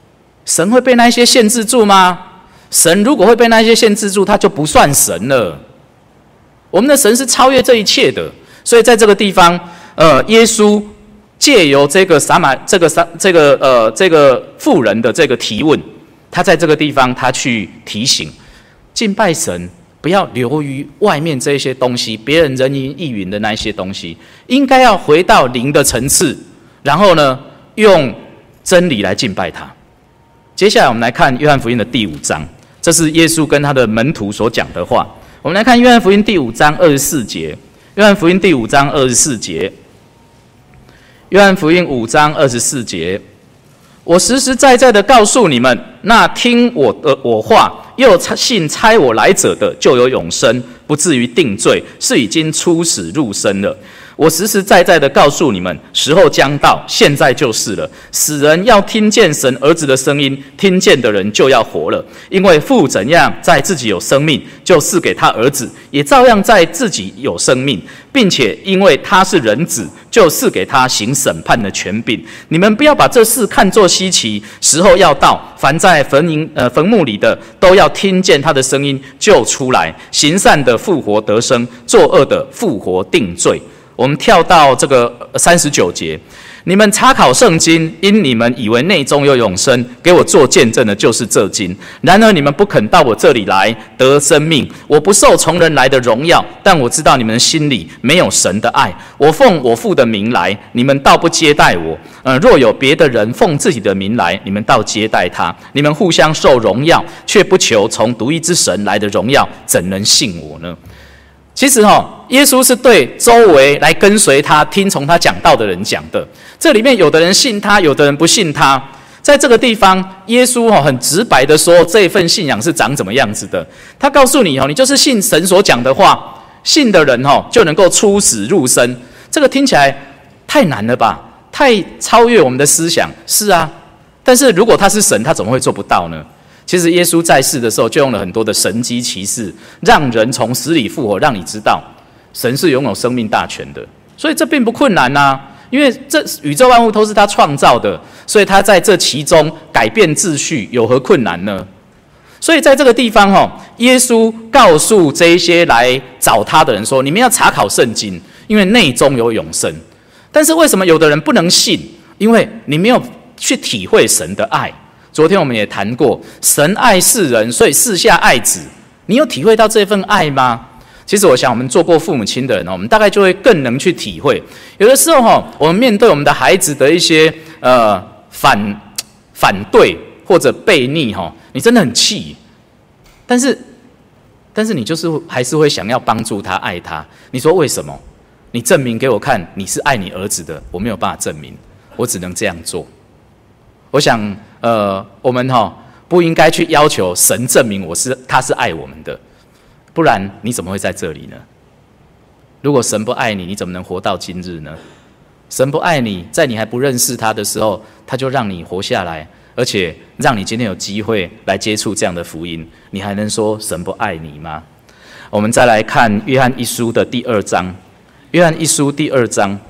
神会被那些限制住吗？神如果会被那些限制住，他就不算神了。我们的神是超越这一切的，所以在这个地方，呃，耶稣借由这个撒玛这个撒这个呃这个妇人的这个提问，他在这个地方他去提醒敬拜神，不要流于外面这些东西，别人人云亦云的那一些东西，应该要回到灵的层次，然后呢，用真理来敬拜他。接下来我们来看约翰福音的第五章，这是耶稣跟他的门徒所讲的话。我们来看约翰福音第五章二十四节，约翰福音第五章二十四节，约翰福音五章二十四节，我实实在在的告诉你们，那听我的我话又信差我来者的，就有永生，不至于定罪，是已经出死入生了。我实实在在的告诉你们，时候将到，现在就是了。死人要听见神儿子的声音，听见的人就要活了。因为父怎样在自己有生命，就赐给他儿子，也照样在自己有生命，并且因为他是人子，就赐给他行审判的权柄。你们不要把这事看作稀奇，时候要到，凡在坟茔呃坟墓里的，都要听见他的声音，就出来。行善的复活得生，作恶的复活定罪。我们跳到这个三十九节，你们查考圣经，因你们以为内中有永生，给我做见证的就是这经。然而你们不肯到我这里来得生命。我不受从人来的荣耀，但我知道你们心里没有神的爱。我奉我父的名来，你们倒不接待我。呃，若有别的人奉自己的名来，你们倒接待他。你们互相受荣耀，却不求从独一之神来的荣耀，怎能信我呢？其实哦，耶稣是对周围来跟随他、听从他讲道的人讲的。这里面有的人信他，有的人不信他。在这个地方，耶稣哦很直白的说，这份信仰是长怎么样子的。他告诉你哦，你就是信神所讲的话，信的人哦就能够出死入生。这个听起来太难了吧？太超越我们的思想。是啊，但是如果他是神，他怎么会做不到呢？其实耶稣在世的时候就用了很多的神迹奇事，让人从死里复活，让你知道神是拥有生命大权的。所以这并不困难啊，因为这宇宙万物都是他创造的，所以他在这其中改变秩序，有何困难呢？所以在这个地方哦，耶稣告诉这一些来找他的人说，你们要查考圣经，因为内中有永生。但是为什么有的人不能信？因为你没有去体会神的爱。昨天我们也谈过，神爱世人，所以赐下爱子。你有体会到这份爱吗？其实我想，我们做过父母亲的人，我们大概就会更能去体会。有的时候，我们面对我们的孩子的一些呃反反对或者悖逆，你真的很气，但是但是你就是还是会想要帮助他、爱他。你说为什么？你证明给我看，你是爱你儿子的。我没有办法证明，我只能这样做。我想，呃，我们哈、哦、不应该去要求神证明我是他是爱我们的，不然你怎么会在这里呢？如果神不爱你，你怎么能活到今日呢？神不爱你，在你还不认识他的时候，他就让你活下来，而且让你今天有机会来接触这样的福音，你还能说神不爱你吗？我们再来看约翰一书的第二章，约翰一书第二章。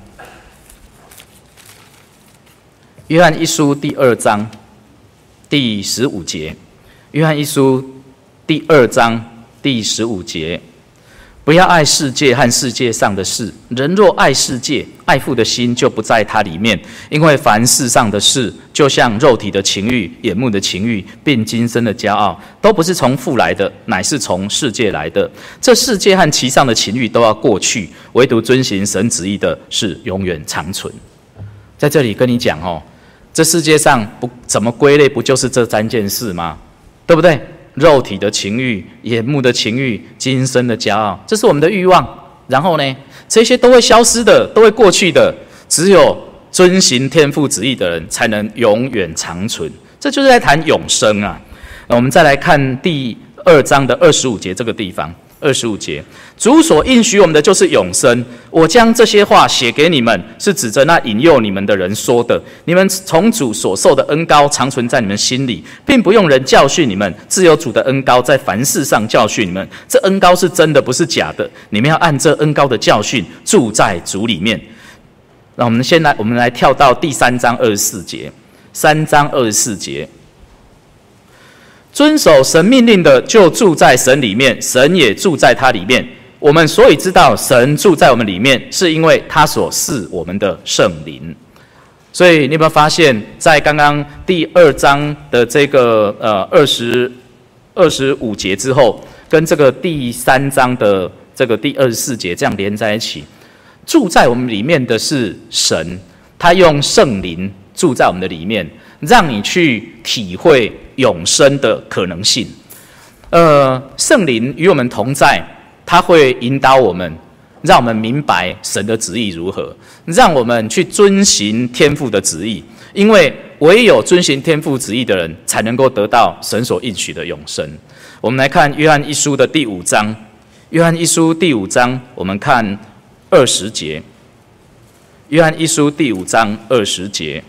约翰一书第二章第十五节，约翰一书第二章第十五节，不要爱世界和世界上的事。人若爱世界，爱父的心就不在他里面。因为凡世上的事，就像肉体的情欲、眼目的情欲，并今生的骄傲，都不是从父来的，乃是从世界来的。这世界和其上的情欲都要过去，唯独遵行神旨意的是永远长存。在这里跟你讲哦，这世界上不怎么归类，不就是这三件事吗？对不对？肉体的情欲、眼目的情欲、今生的骄傲，这是我们的欲望。然后呢，这些都会消失的，都会过去的。只有遵行天父旨意的人，才能永远长存。这就是在谈永生啊。那我们再来看第二章的二十五节这个地方。二十五节，主所应许我们的就是永生。我将这些话写给你们，是指着那引诱你们的人说的。你们从主所受的恩膏常存在你们心里，并不用人教训你们，自有主的恩膏在凡事上教训你们。这恩膏是真的，不是假的。你们要按这恩膏的教训住在主里面。那我们先来，我们来跳到第三章二十四节。三章二十四节。 遵守神命令的就住在神里面，神也住在他里面。我们所以知道神住在我们里面，是因为他所赐我们的圣灵。所以你有没有发现，在刚刚第二章的这个呃二十二十五节之后，跟这个第三章的这个第二十四节这样连在一起，住在我们里面的是神，他用圣灵住在我们的里面，让你去体会永生的可能性。呃，圣灵与我们同在，他会引导我们，让我们明白神的旨意如何，让我们去遵行天父的旨意。因为唯有遵行天父旨意的人，才能够得到神所应许的永生。我们来看约翰一书的第五章，约翰一书第五章，我们看二十节。约翰一书第五章二十节，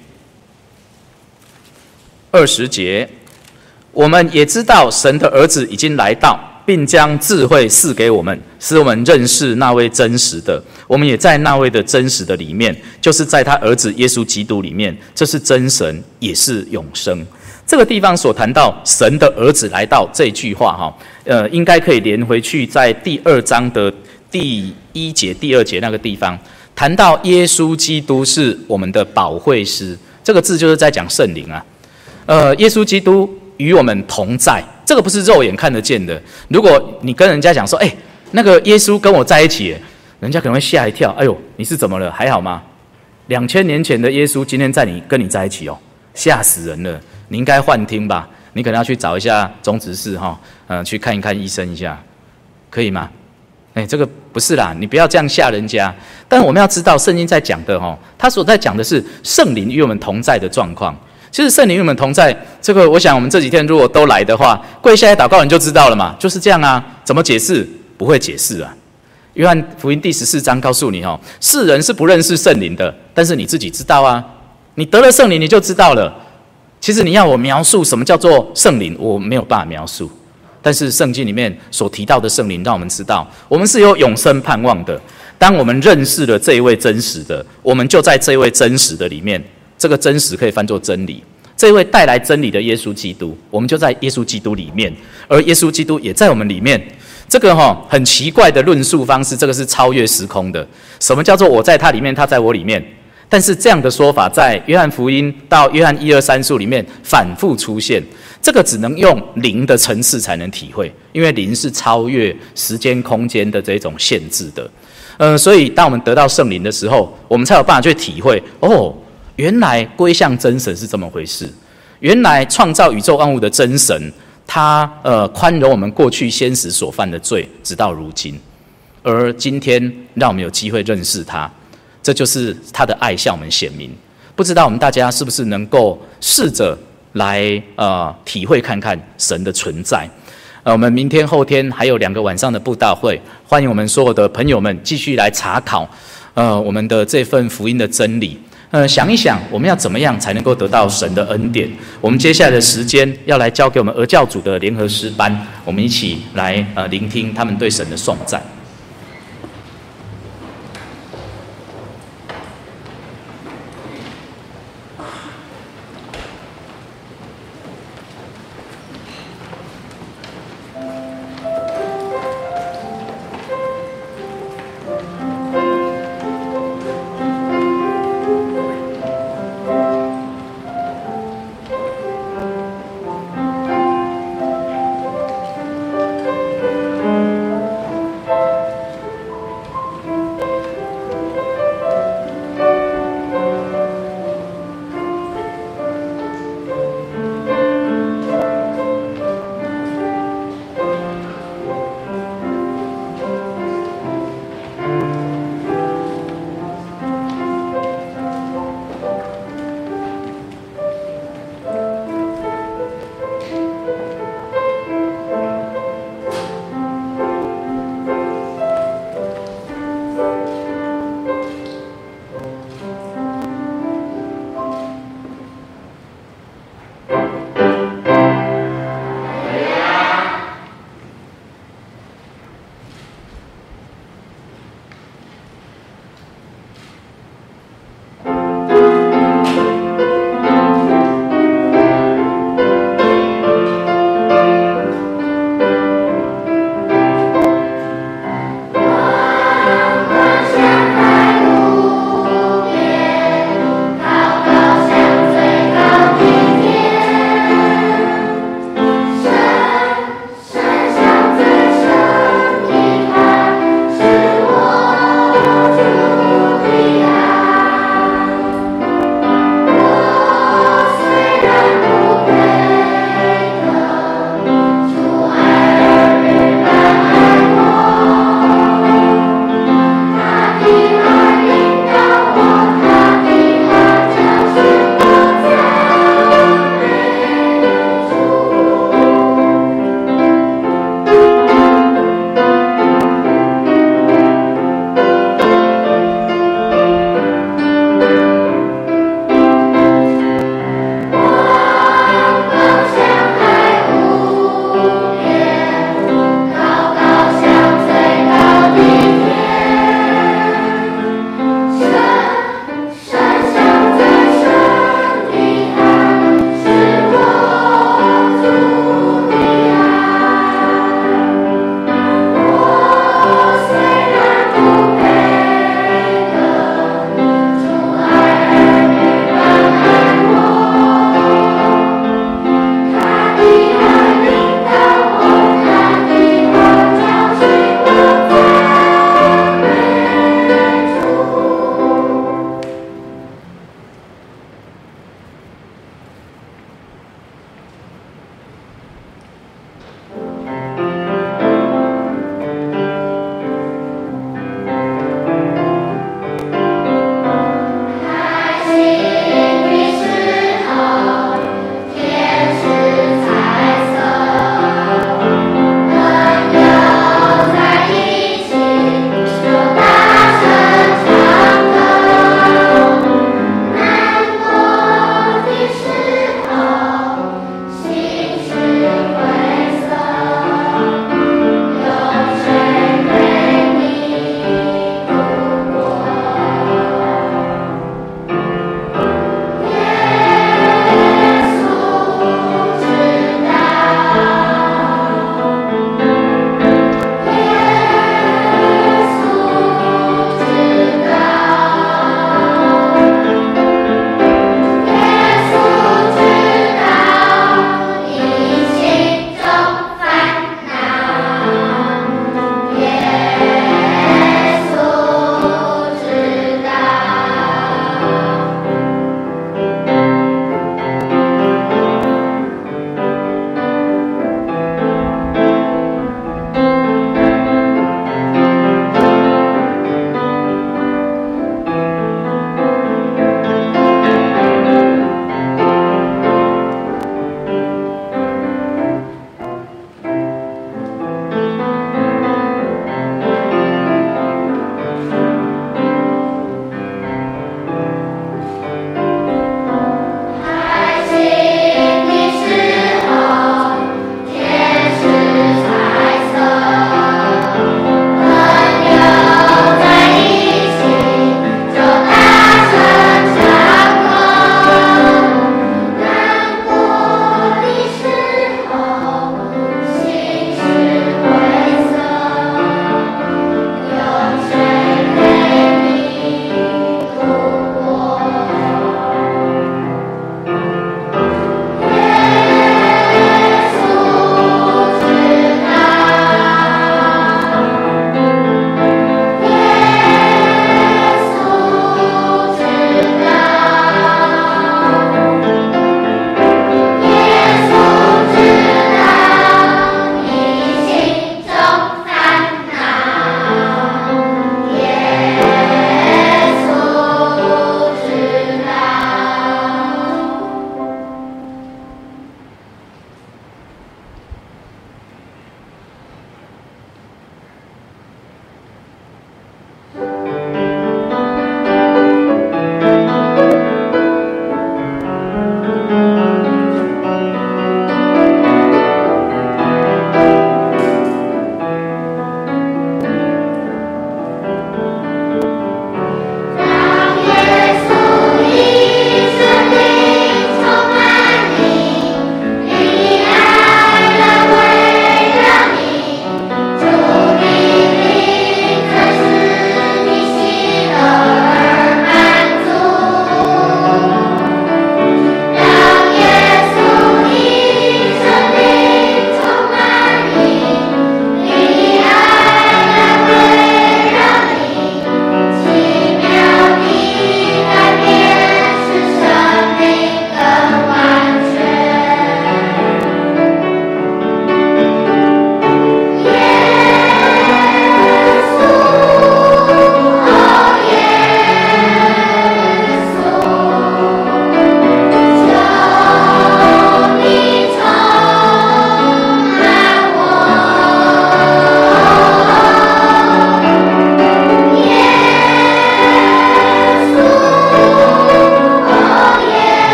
二十节，我们也知道神的儿子已经来到，并将智慧赐给我们，使我们认识那位真实的。我们也在那位的真实的里面，就是在他儿子耶稣基督里面，这是真神，也是永生。这个地方所谈到神的儿子来到这句话哈，呃，应该可以连回去在第二章的第一节、第二节那个地方，谈到耶稣基督是我们的保惠师，这个字就是在讲圣灵啊。呃，耶稣基督与我们同在，这个不是肉眼看得见的。如果你跟人家讲说，哎、欸，那个耶稣跟我在一起，人家可能会吓一跳。哎呦，你是怎么了？还好吗？两千年前的耶稣今天在你跟你在一起哦，吓死人了！你应该幻听吧？你可能要去找一下中执事哈，呃，去看一看医生一下，可以吗？哎、欸，这个不是啦，你不要这样吓人家。但我们要知道，圣经在讲的哈，他所在讲的是圣灵与我们同在的状况。其实圣灵与我们同在，这个我想我们这几天如果都来的话，跪下来祷告你就知道了嘛，就是这样啊。怎么解释？不会解释啊。约翰福音第十四章告诉你哦，世人是不认识圣灵的，但是你自己知道啊。你得了圣灵你就知道了。其实你要我描述什么叫做圣灵，我没有办法描述。但是圣经里面所提到的圣灵，让我们知道我们是有永生盼望的。当我们认识了这一位真实的，我们就在这一位真实的里面。这个真实可以翻作真理，这一位带来真理的耶稣基督，我们就在耶稣基督里面，而耶稣基督也在我们里面。这个哈、哦、很奇怪的论述方式，这个是超越时空的。什么叫做我在他里面，他在我里面？但是这样的说法在约翰福音到约翰一二三书里面反复出现，这个只能用灵的层次才能体会，因为灵是超越时间空间的这种限制的。呃，所以当我们得到圣灵的时候，我们才有办法去体会哦。原来归向真神是这么回事，原来创造宇宙万物的真神，他呃宽容我们过去先时所犯的罪，直到如今，而今天让我们有机会认识他，这就是他的爱向我们显明。不知道我们大家是不是能够试着来呃体会看看神的存在。呃，我们明天后天还有两个晚上的布道会，欢迎我们所有的朋友们继续来查考呃我们的这份福音的真理。呃，想一想，我们要怎么样才能够得到神的恩典？我们接下来的时间要来交给我们儿教组的联合诗班，我们一起来呃聆听他们对神的颂赞。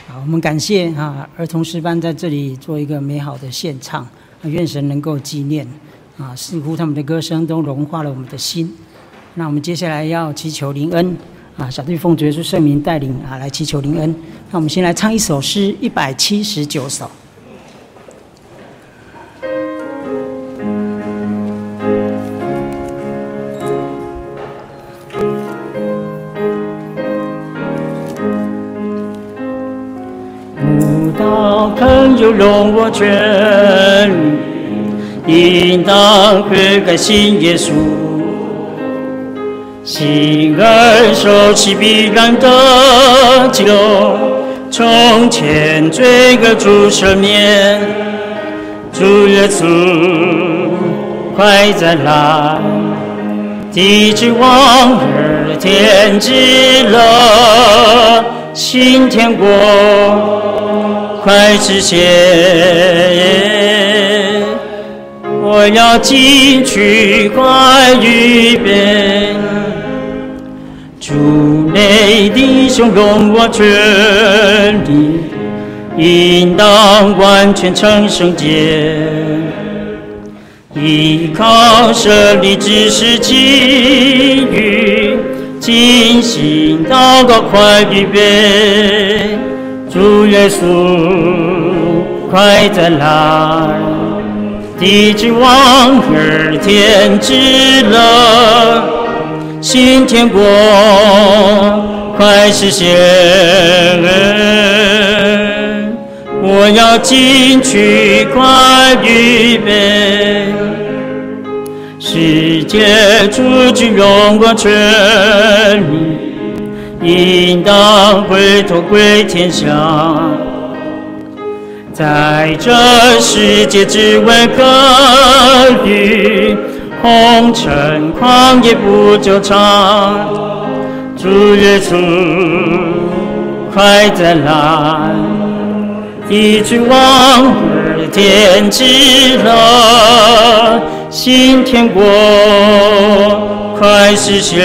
好，我们感谢啊儿童诗班在这里做一个美好的献唱，啊、愿神能够纪念啊，似乎他们的歌声都融化了我们的心。那我们接下来要祈求灵恩啊，小弟奉主耶稣圣名带领啊来祈求灵恩。那我们先来唱一首诗一百七十九首。 恳求容我全应当悔改信耶稣，心儿受其必然得救，从前罪恶主赦免，主耶稣快再来，地之王儿天之乐，新天国快实现，我要进去快预备，主内弟兄容我全力，应当完全成圣洁，依靠圣灵指示给予，尽心祷告快预备。主耶稣快再来，地之王儿天之乐，新天国快实现，我要进去快预备，世界主君荣光全力，应当回头归天下，在这世界只为歌语，红尘旷野不久长，主耶稣快再来，地之王儿天之乐，新天国快实现，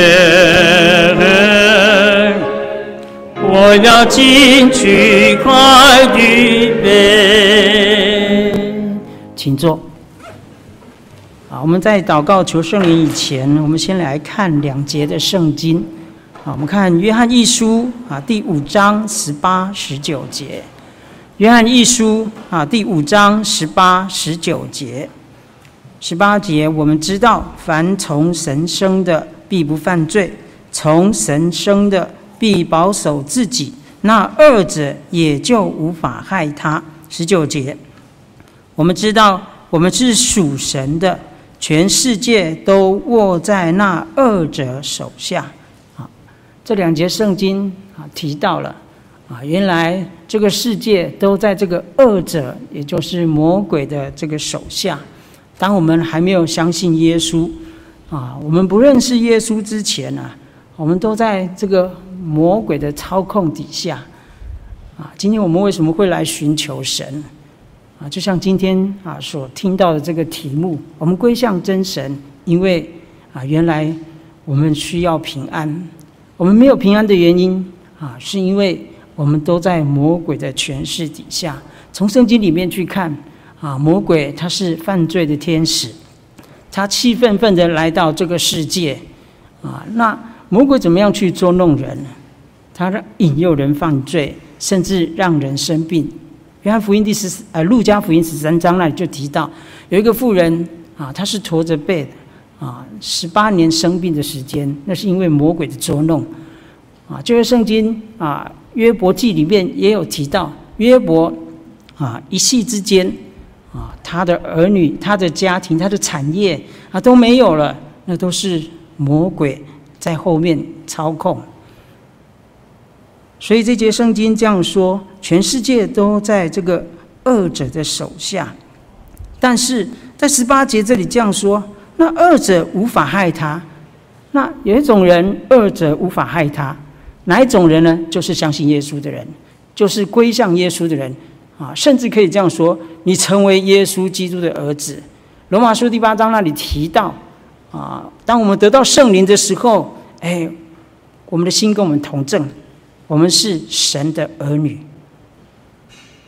我要进去快预备。 请坐。好，我们在祷告求圣灵以前，我们先来看两节的圣经。好，我们看约翰一书啊第五章十八、十九节。约翰一书啊第五章十八、十九节。十八节，我们知道，凡从神生的，必不犯罪；从神生的，必保守自己，那二者也就无法害他。十九节，我们知道我们是属神的，全世界都握在那二者手下。啊，这两节圣经啊提到了啊，原来这个世界都在这个二者，也就是魔鬼的这个手下。当我们还没有相信耶稣啊，我们不认识耶稣之前啊，我们都在这个魔鬼的操控底下啊。今天我们为什么会来寻求神啊？就像今天啊所听到的这个题目，我们归向真神，因为啊原来我们需要平安。我们没有平安的原因啊，是因为我们都在魔鬼的权势底下。从圣经里面去看啊，魔鬼他是犯罪的天使，他气愤愤的来到这个世界啊。那魔鬼怎么样去捉弄人？他引诱人犯罪，甚至让人生病。约翰福音第十呃路加福音十三章那里就提到，有一个妇人啊，她是驼着背的啊，十八年生病的时间，那是因为魔鬼的捉弄啊。这个圣经啊约伯记里面也有提到，约伯啊一夕之间啊，他的儿女、他的家庭、他的产业啊都没有了，那都是魔鬼在后面操控。所以这节圣经这样说，全世界都在这个恶者的手下。但是在十八节这里这样说，那恶者无法害他。那有一种人，恶者无法害他，哪一种人呢？就是相信耶稣的人，就是归向耶稣的人啊，甚至可以这样说，你成为耶稣基督的儿子。罗马书第八章那里提到啊，当我们得到圣灵的时候，哎，我们的心跟我们同正，我们是神的儿女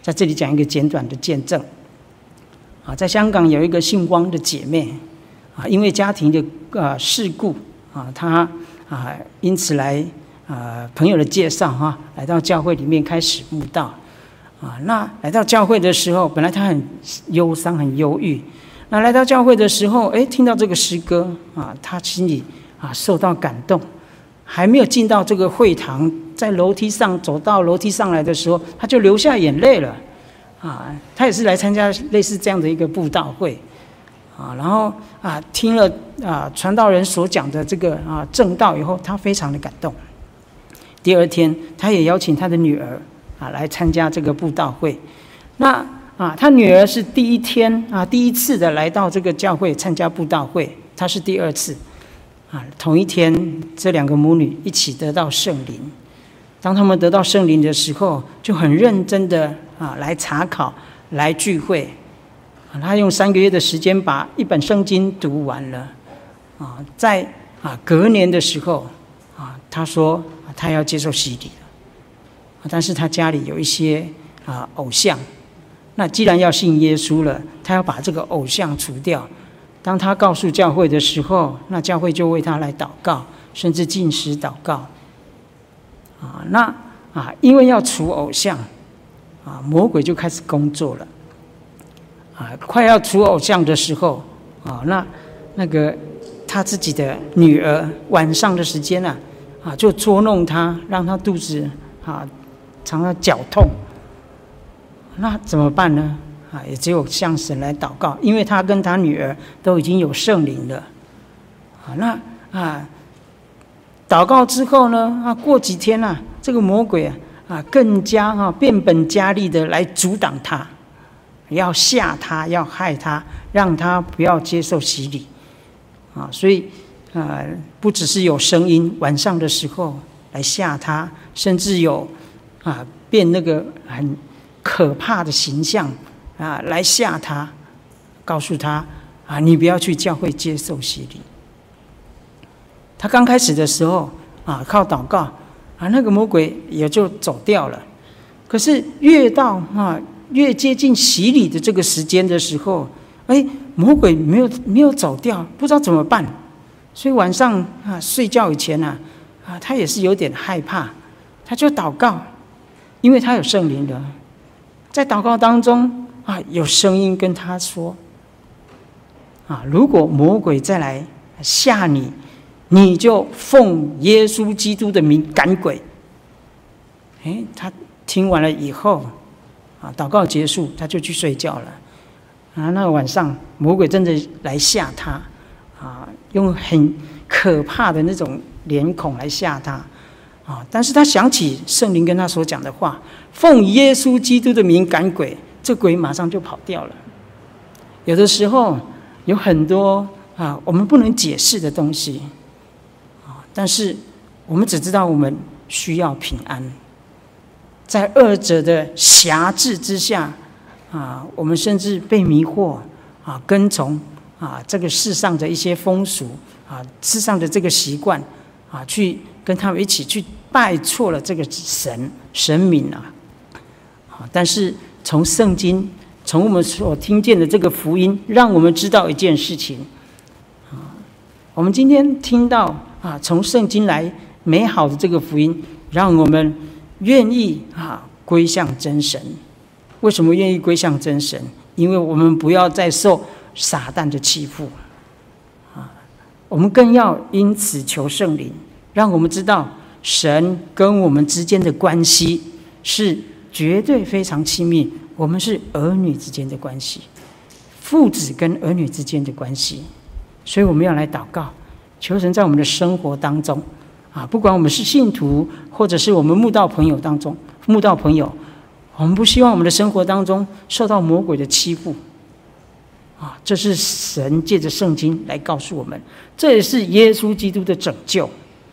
在这里讲一个简短的见证。啊，在香港有一个姓汪的姐妹，啊，因为家庭的呃事故啊，她啊因此来啊朋友的介绍哈、啊，来到教会里面开始慕道。啊，那来到教会的时候，本来她很忧伤、很忧郁。那来到教会的时候，哎，听到这个诗歌啊，她心里啊受到感动。还没有进到这个会堂，在楼梯上走到楼梯上来的时候，她就流下眼泪了。啊，他也是来参加类似这样的一个布道会，啊，然后啊听了啊传道人所讲的这个啊正道以后，他非常的感动。第二天，他也邀请他的女儿啊来参加这个布道会。那啊，他女儿是第一天啊第一次的来到这个教会参加布道会，他是第二次。啊，同一天，这两个母女一起得到圣灵。当他们得到圣灵的时候，就很认真的啊来查考、来聚会。啊，他用三个月的时间把一本圣经读完了。啊，在啊隔年的时候，啊他说啊他要接受洗礼了。啊，但是他家里有一些啊偶像，那既然要信耶稣了，他要把这个偶像除掉。当他告诉教会的时候，那教会就为他来祷告，甚至禁食祷告。啊，那啊，因为要除偶像，啊，魔鬼就开始工作了。啊，快要除偶像的时候，啊，那那个他自己的女儿晚上的时间啊，啊，就捉弄他，让他肚子啊常常绞痛。那怎么办呢？啊，也只有向神来祷告，因为他跟他女儿都已经有圣灵了。啊，那啊。祷告之后呢，啊，过几天啊，这个魔鬼啊，啊，更加啊变本加厉的来阻挡他，要吓他，要害他，让他不要接受洗礼，啊，所以啊，不只是有声音，晚上的时候来吓他，甚至有啊变那个很可怕的形象啊来吓他，告诉他啊，你不要去教会接受洗礼。他刚开始的时候啊，靠祷告啊，那个魔鬼也就走掉了。可是越到啊越接近洗礼的这个时间的时候，哎，魔鬼没有没有走掉，不知道怎么办。所以晚上啊睡觉以前啊啊，他也是有点害怕，他就祷告，因为他有圣灵的，在祷告当中啊，有声音跟他说啊，如果魔鬼再来吓你，你就奉耶稣基督的名赶鬼。哎，他听完了以后，啊，祷告结束，他就去睡觉了。啊，那个晚上，魔鬼真的来吓他，啊，用很可怕的那种脸孔来吓他，啊，但是他想起圣灵跟他所讲的话，奉耶稣基督的名赶鬼，这鬼马上就跑掉了。有的时候有很多啊，我们不能解释的东西。但是我们只知道我们需要平安，在恶者的辖制之下啊，我们甚至被迷惑啊，跟从啊这个世上的一些风俗啊，世上的这个习惯啊，去跟他们一起去拜错了这个神神明啊。啊，但是从圣经，从我们所听见的这个福音，让我们知道一件事情啊，我们今天听到。啊，从圣经来美好的这个福音，让我们愿意啊归向真神。为什么愿意归向真神？因为我们不要再受撒旦的欺负啊，我们更要因此求圣灵，让我们知道神跟我们之间的关系是绝对非常亲密，我们是儿女之间的关系，父子跟儿女之间的关系。所以我们要来祷告。求神在我们的生活当中啊，不管我们是信徒，或者是我们慕道朋友当中，慕道朋友，我们不希望我们的生活当中受到魔鬼的欺负啊，这是神借着圣经来告诉我们，这也是耶稣基督的拯救。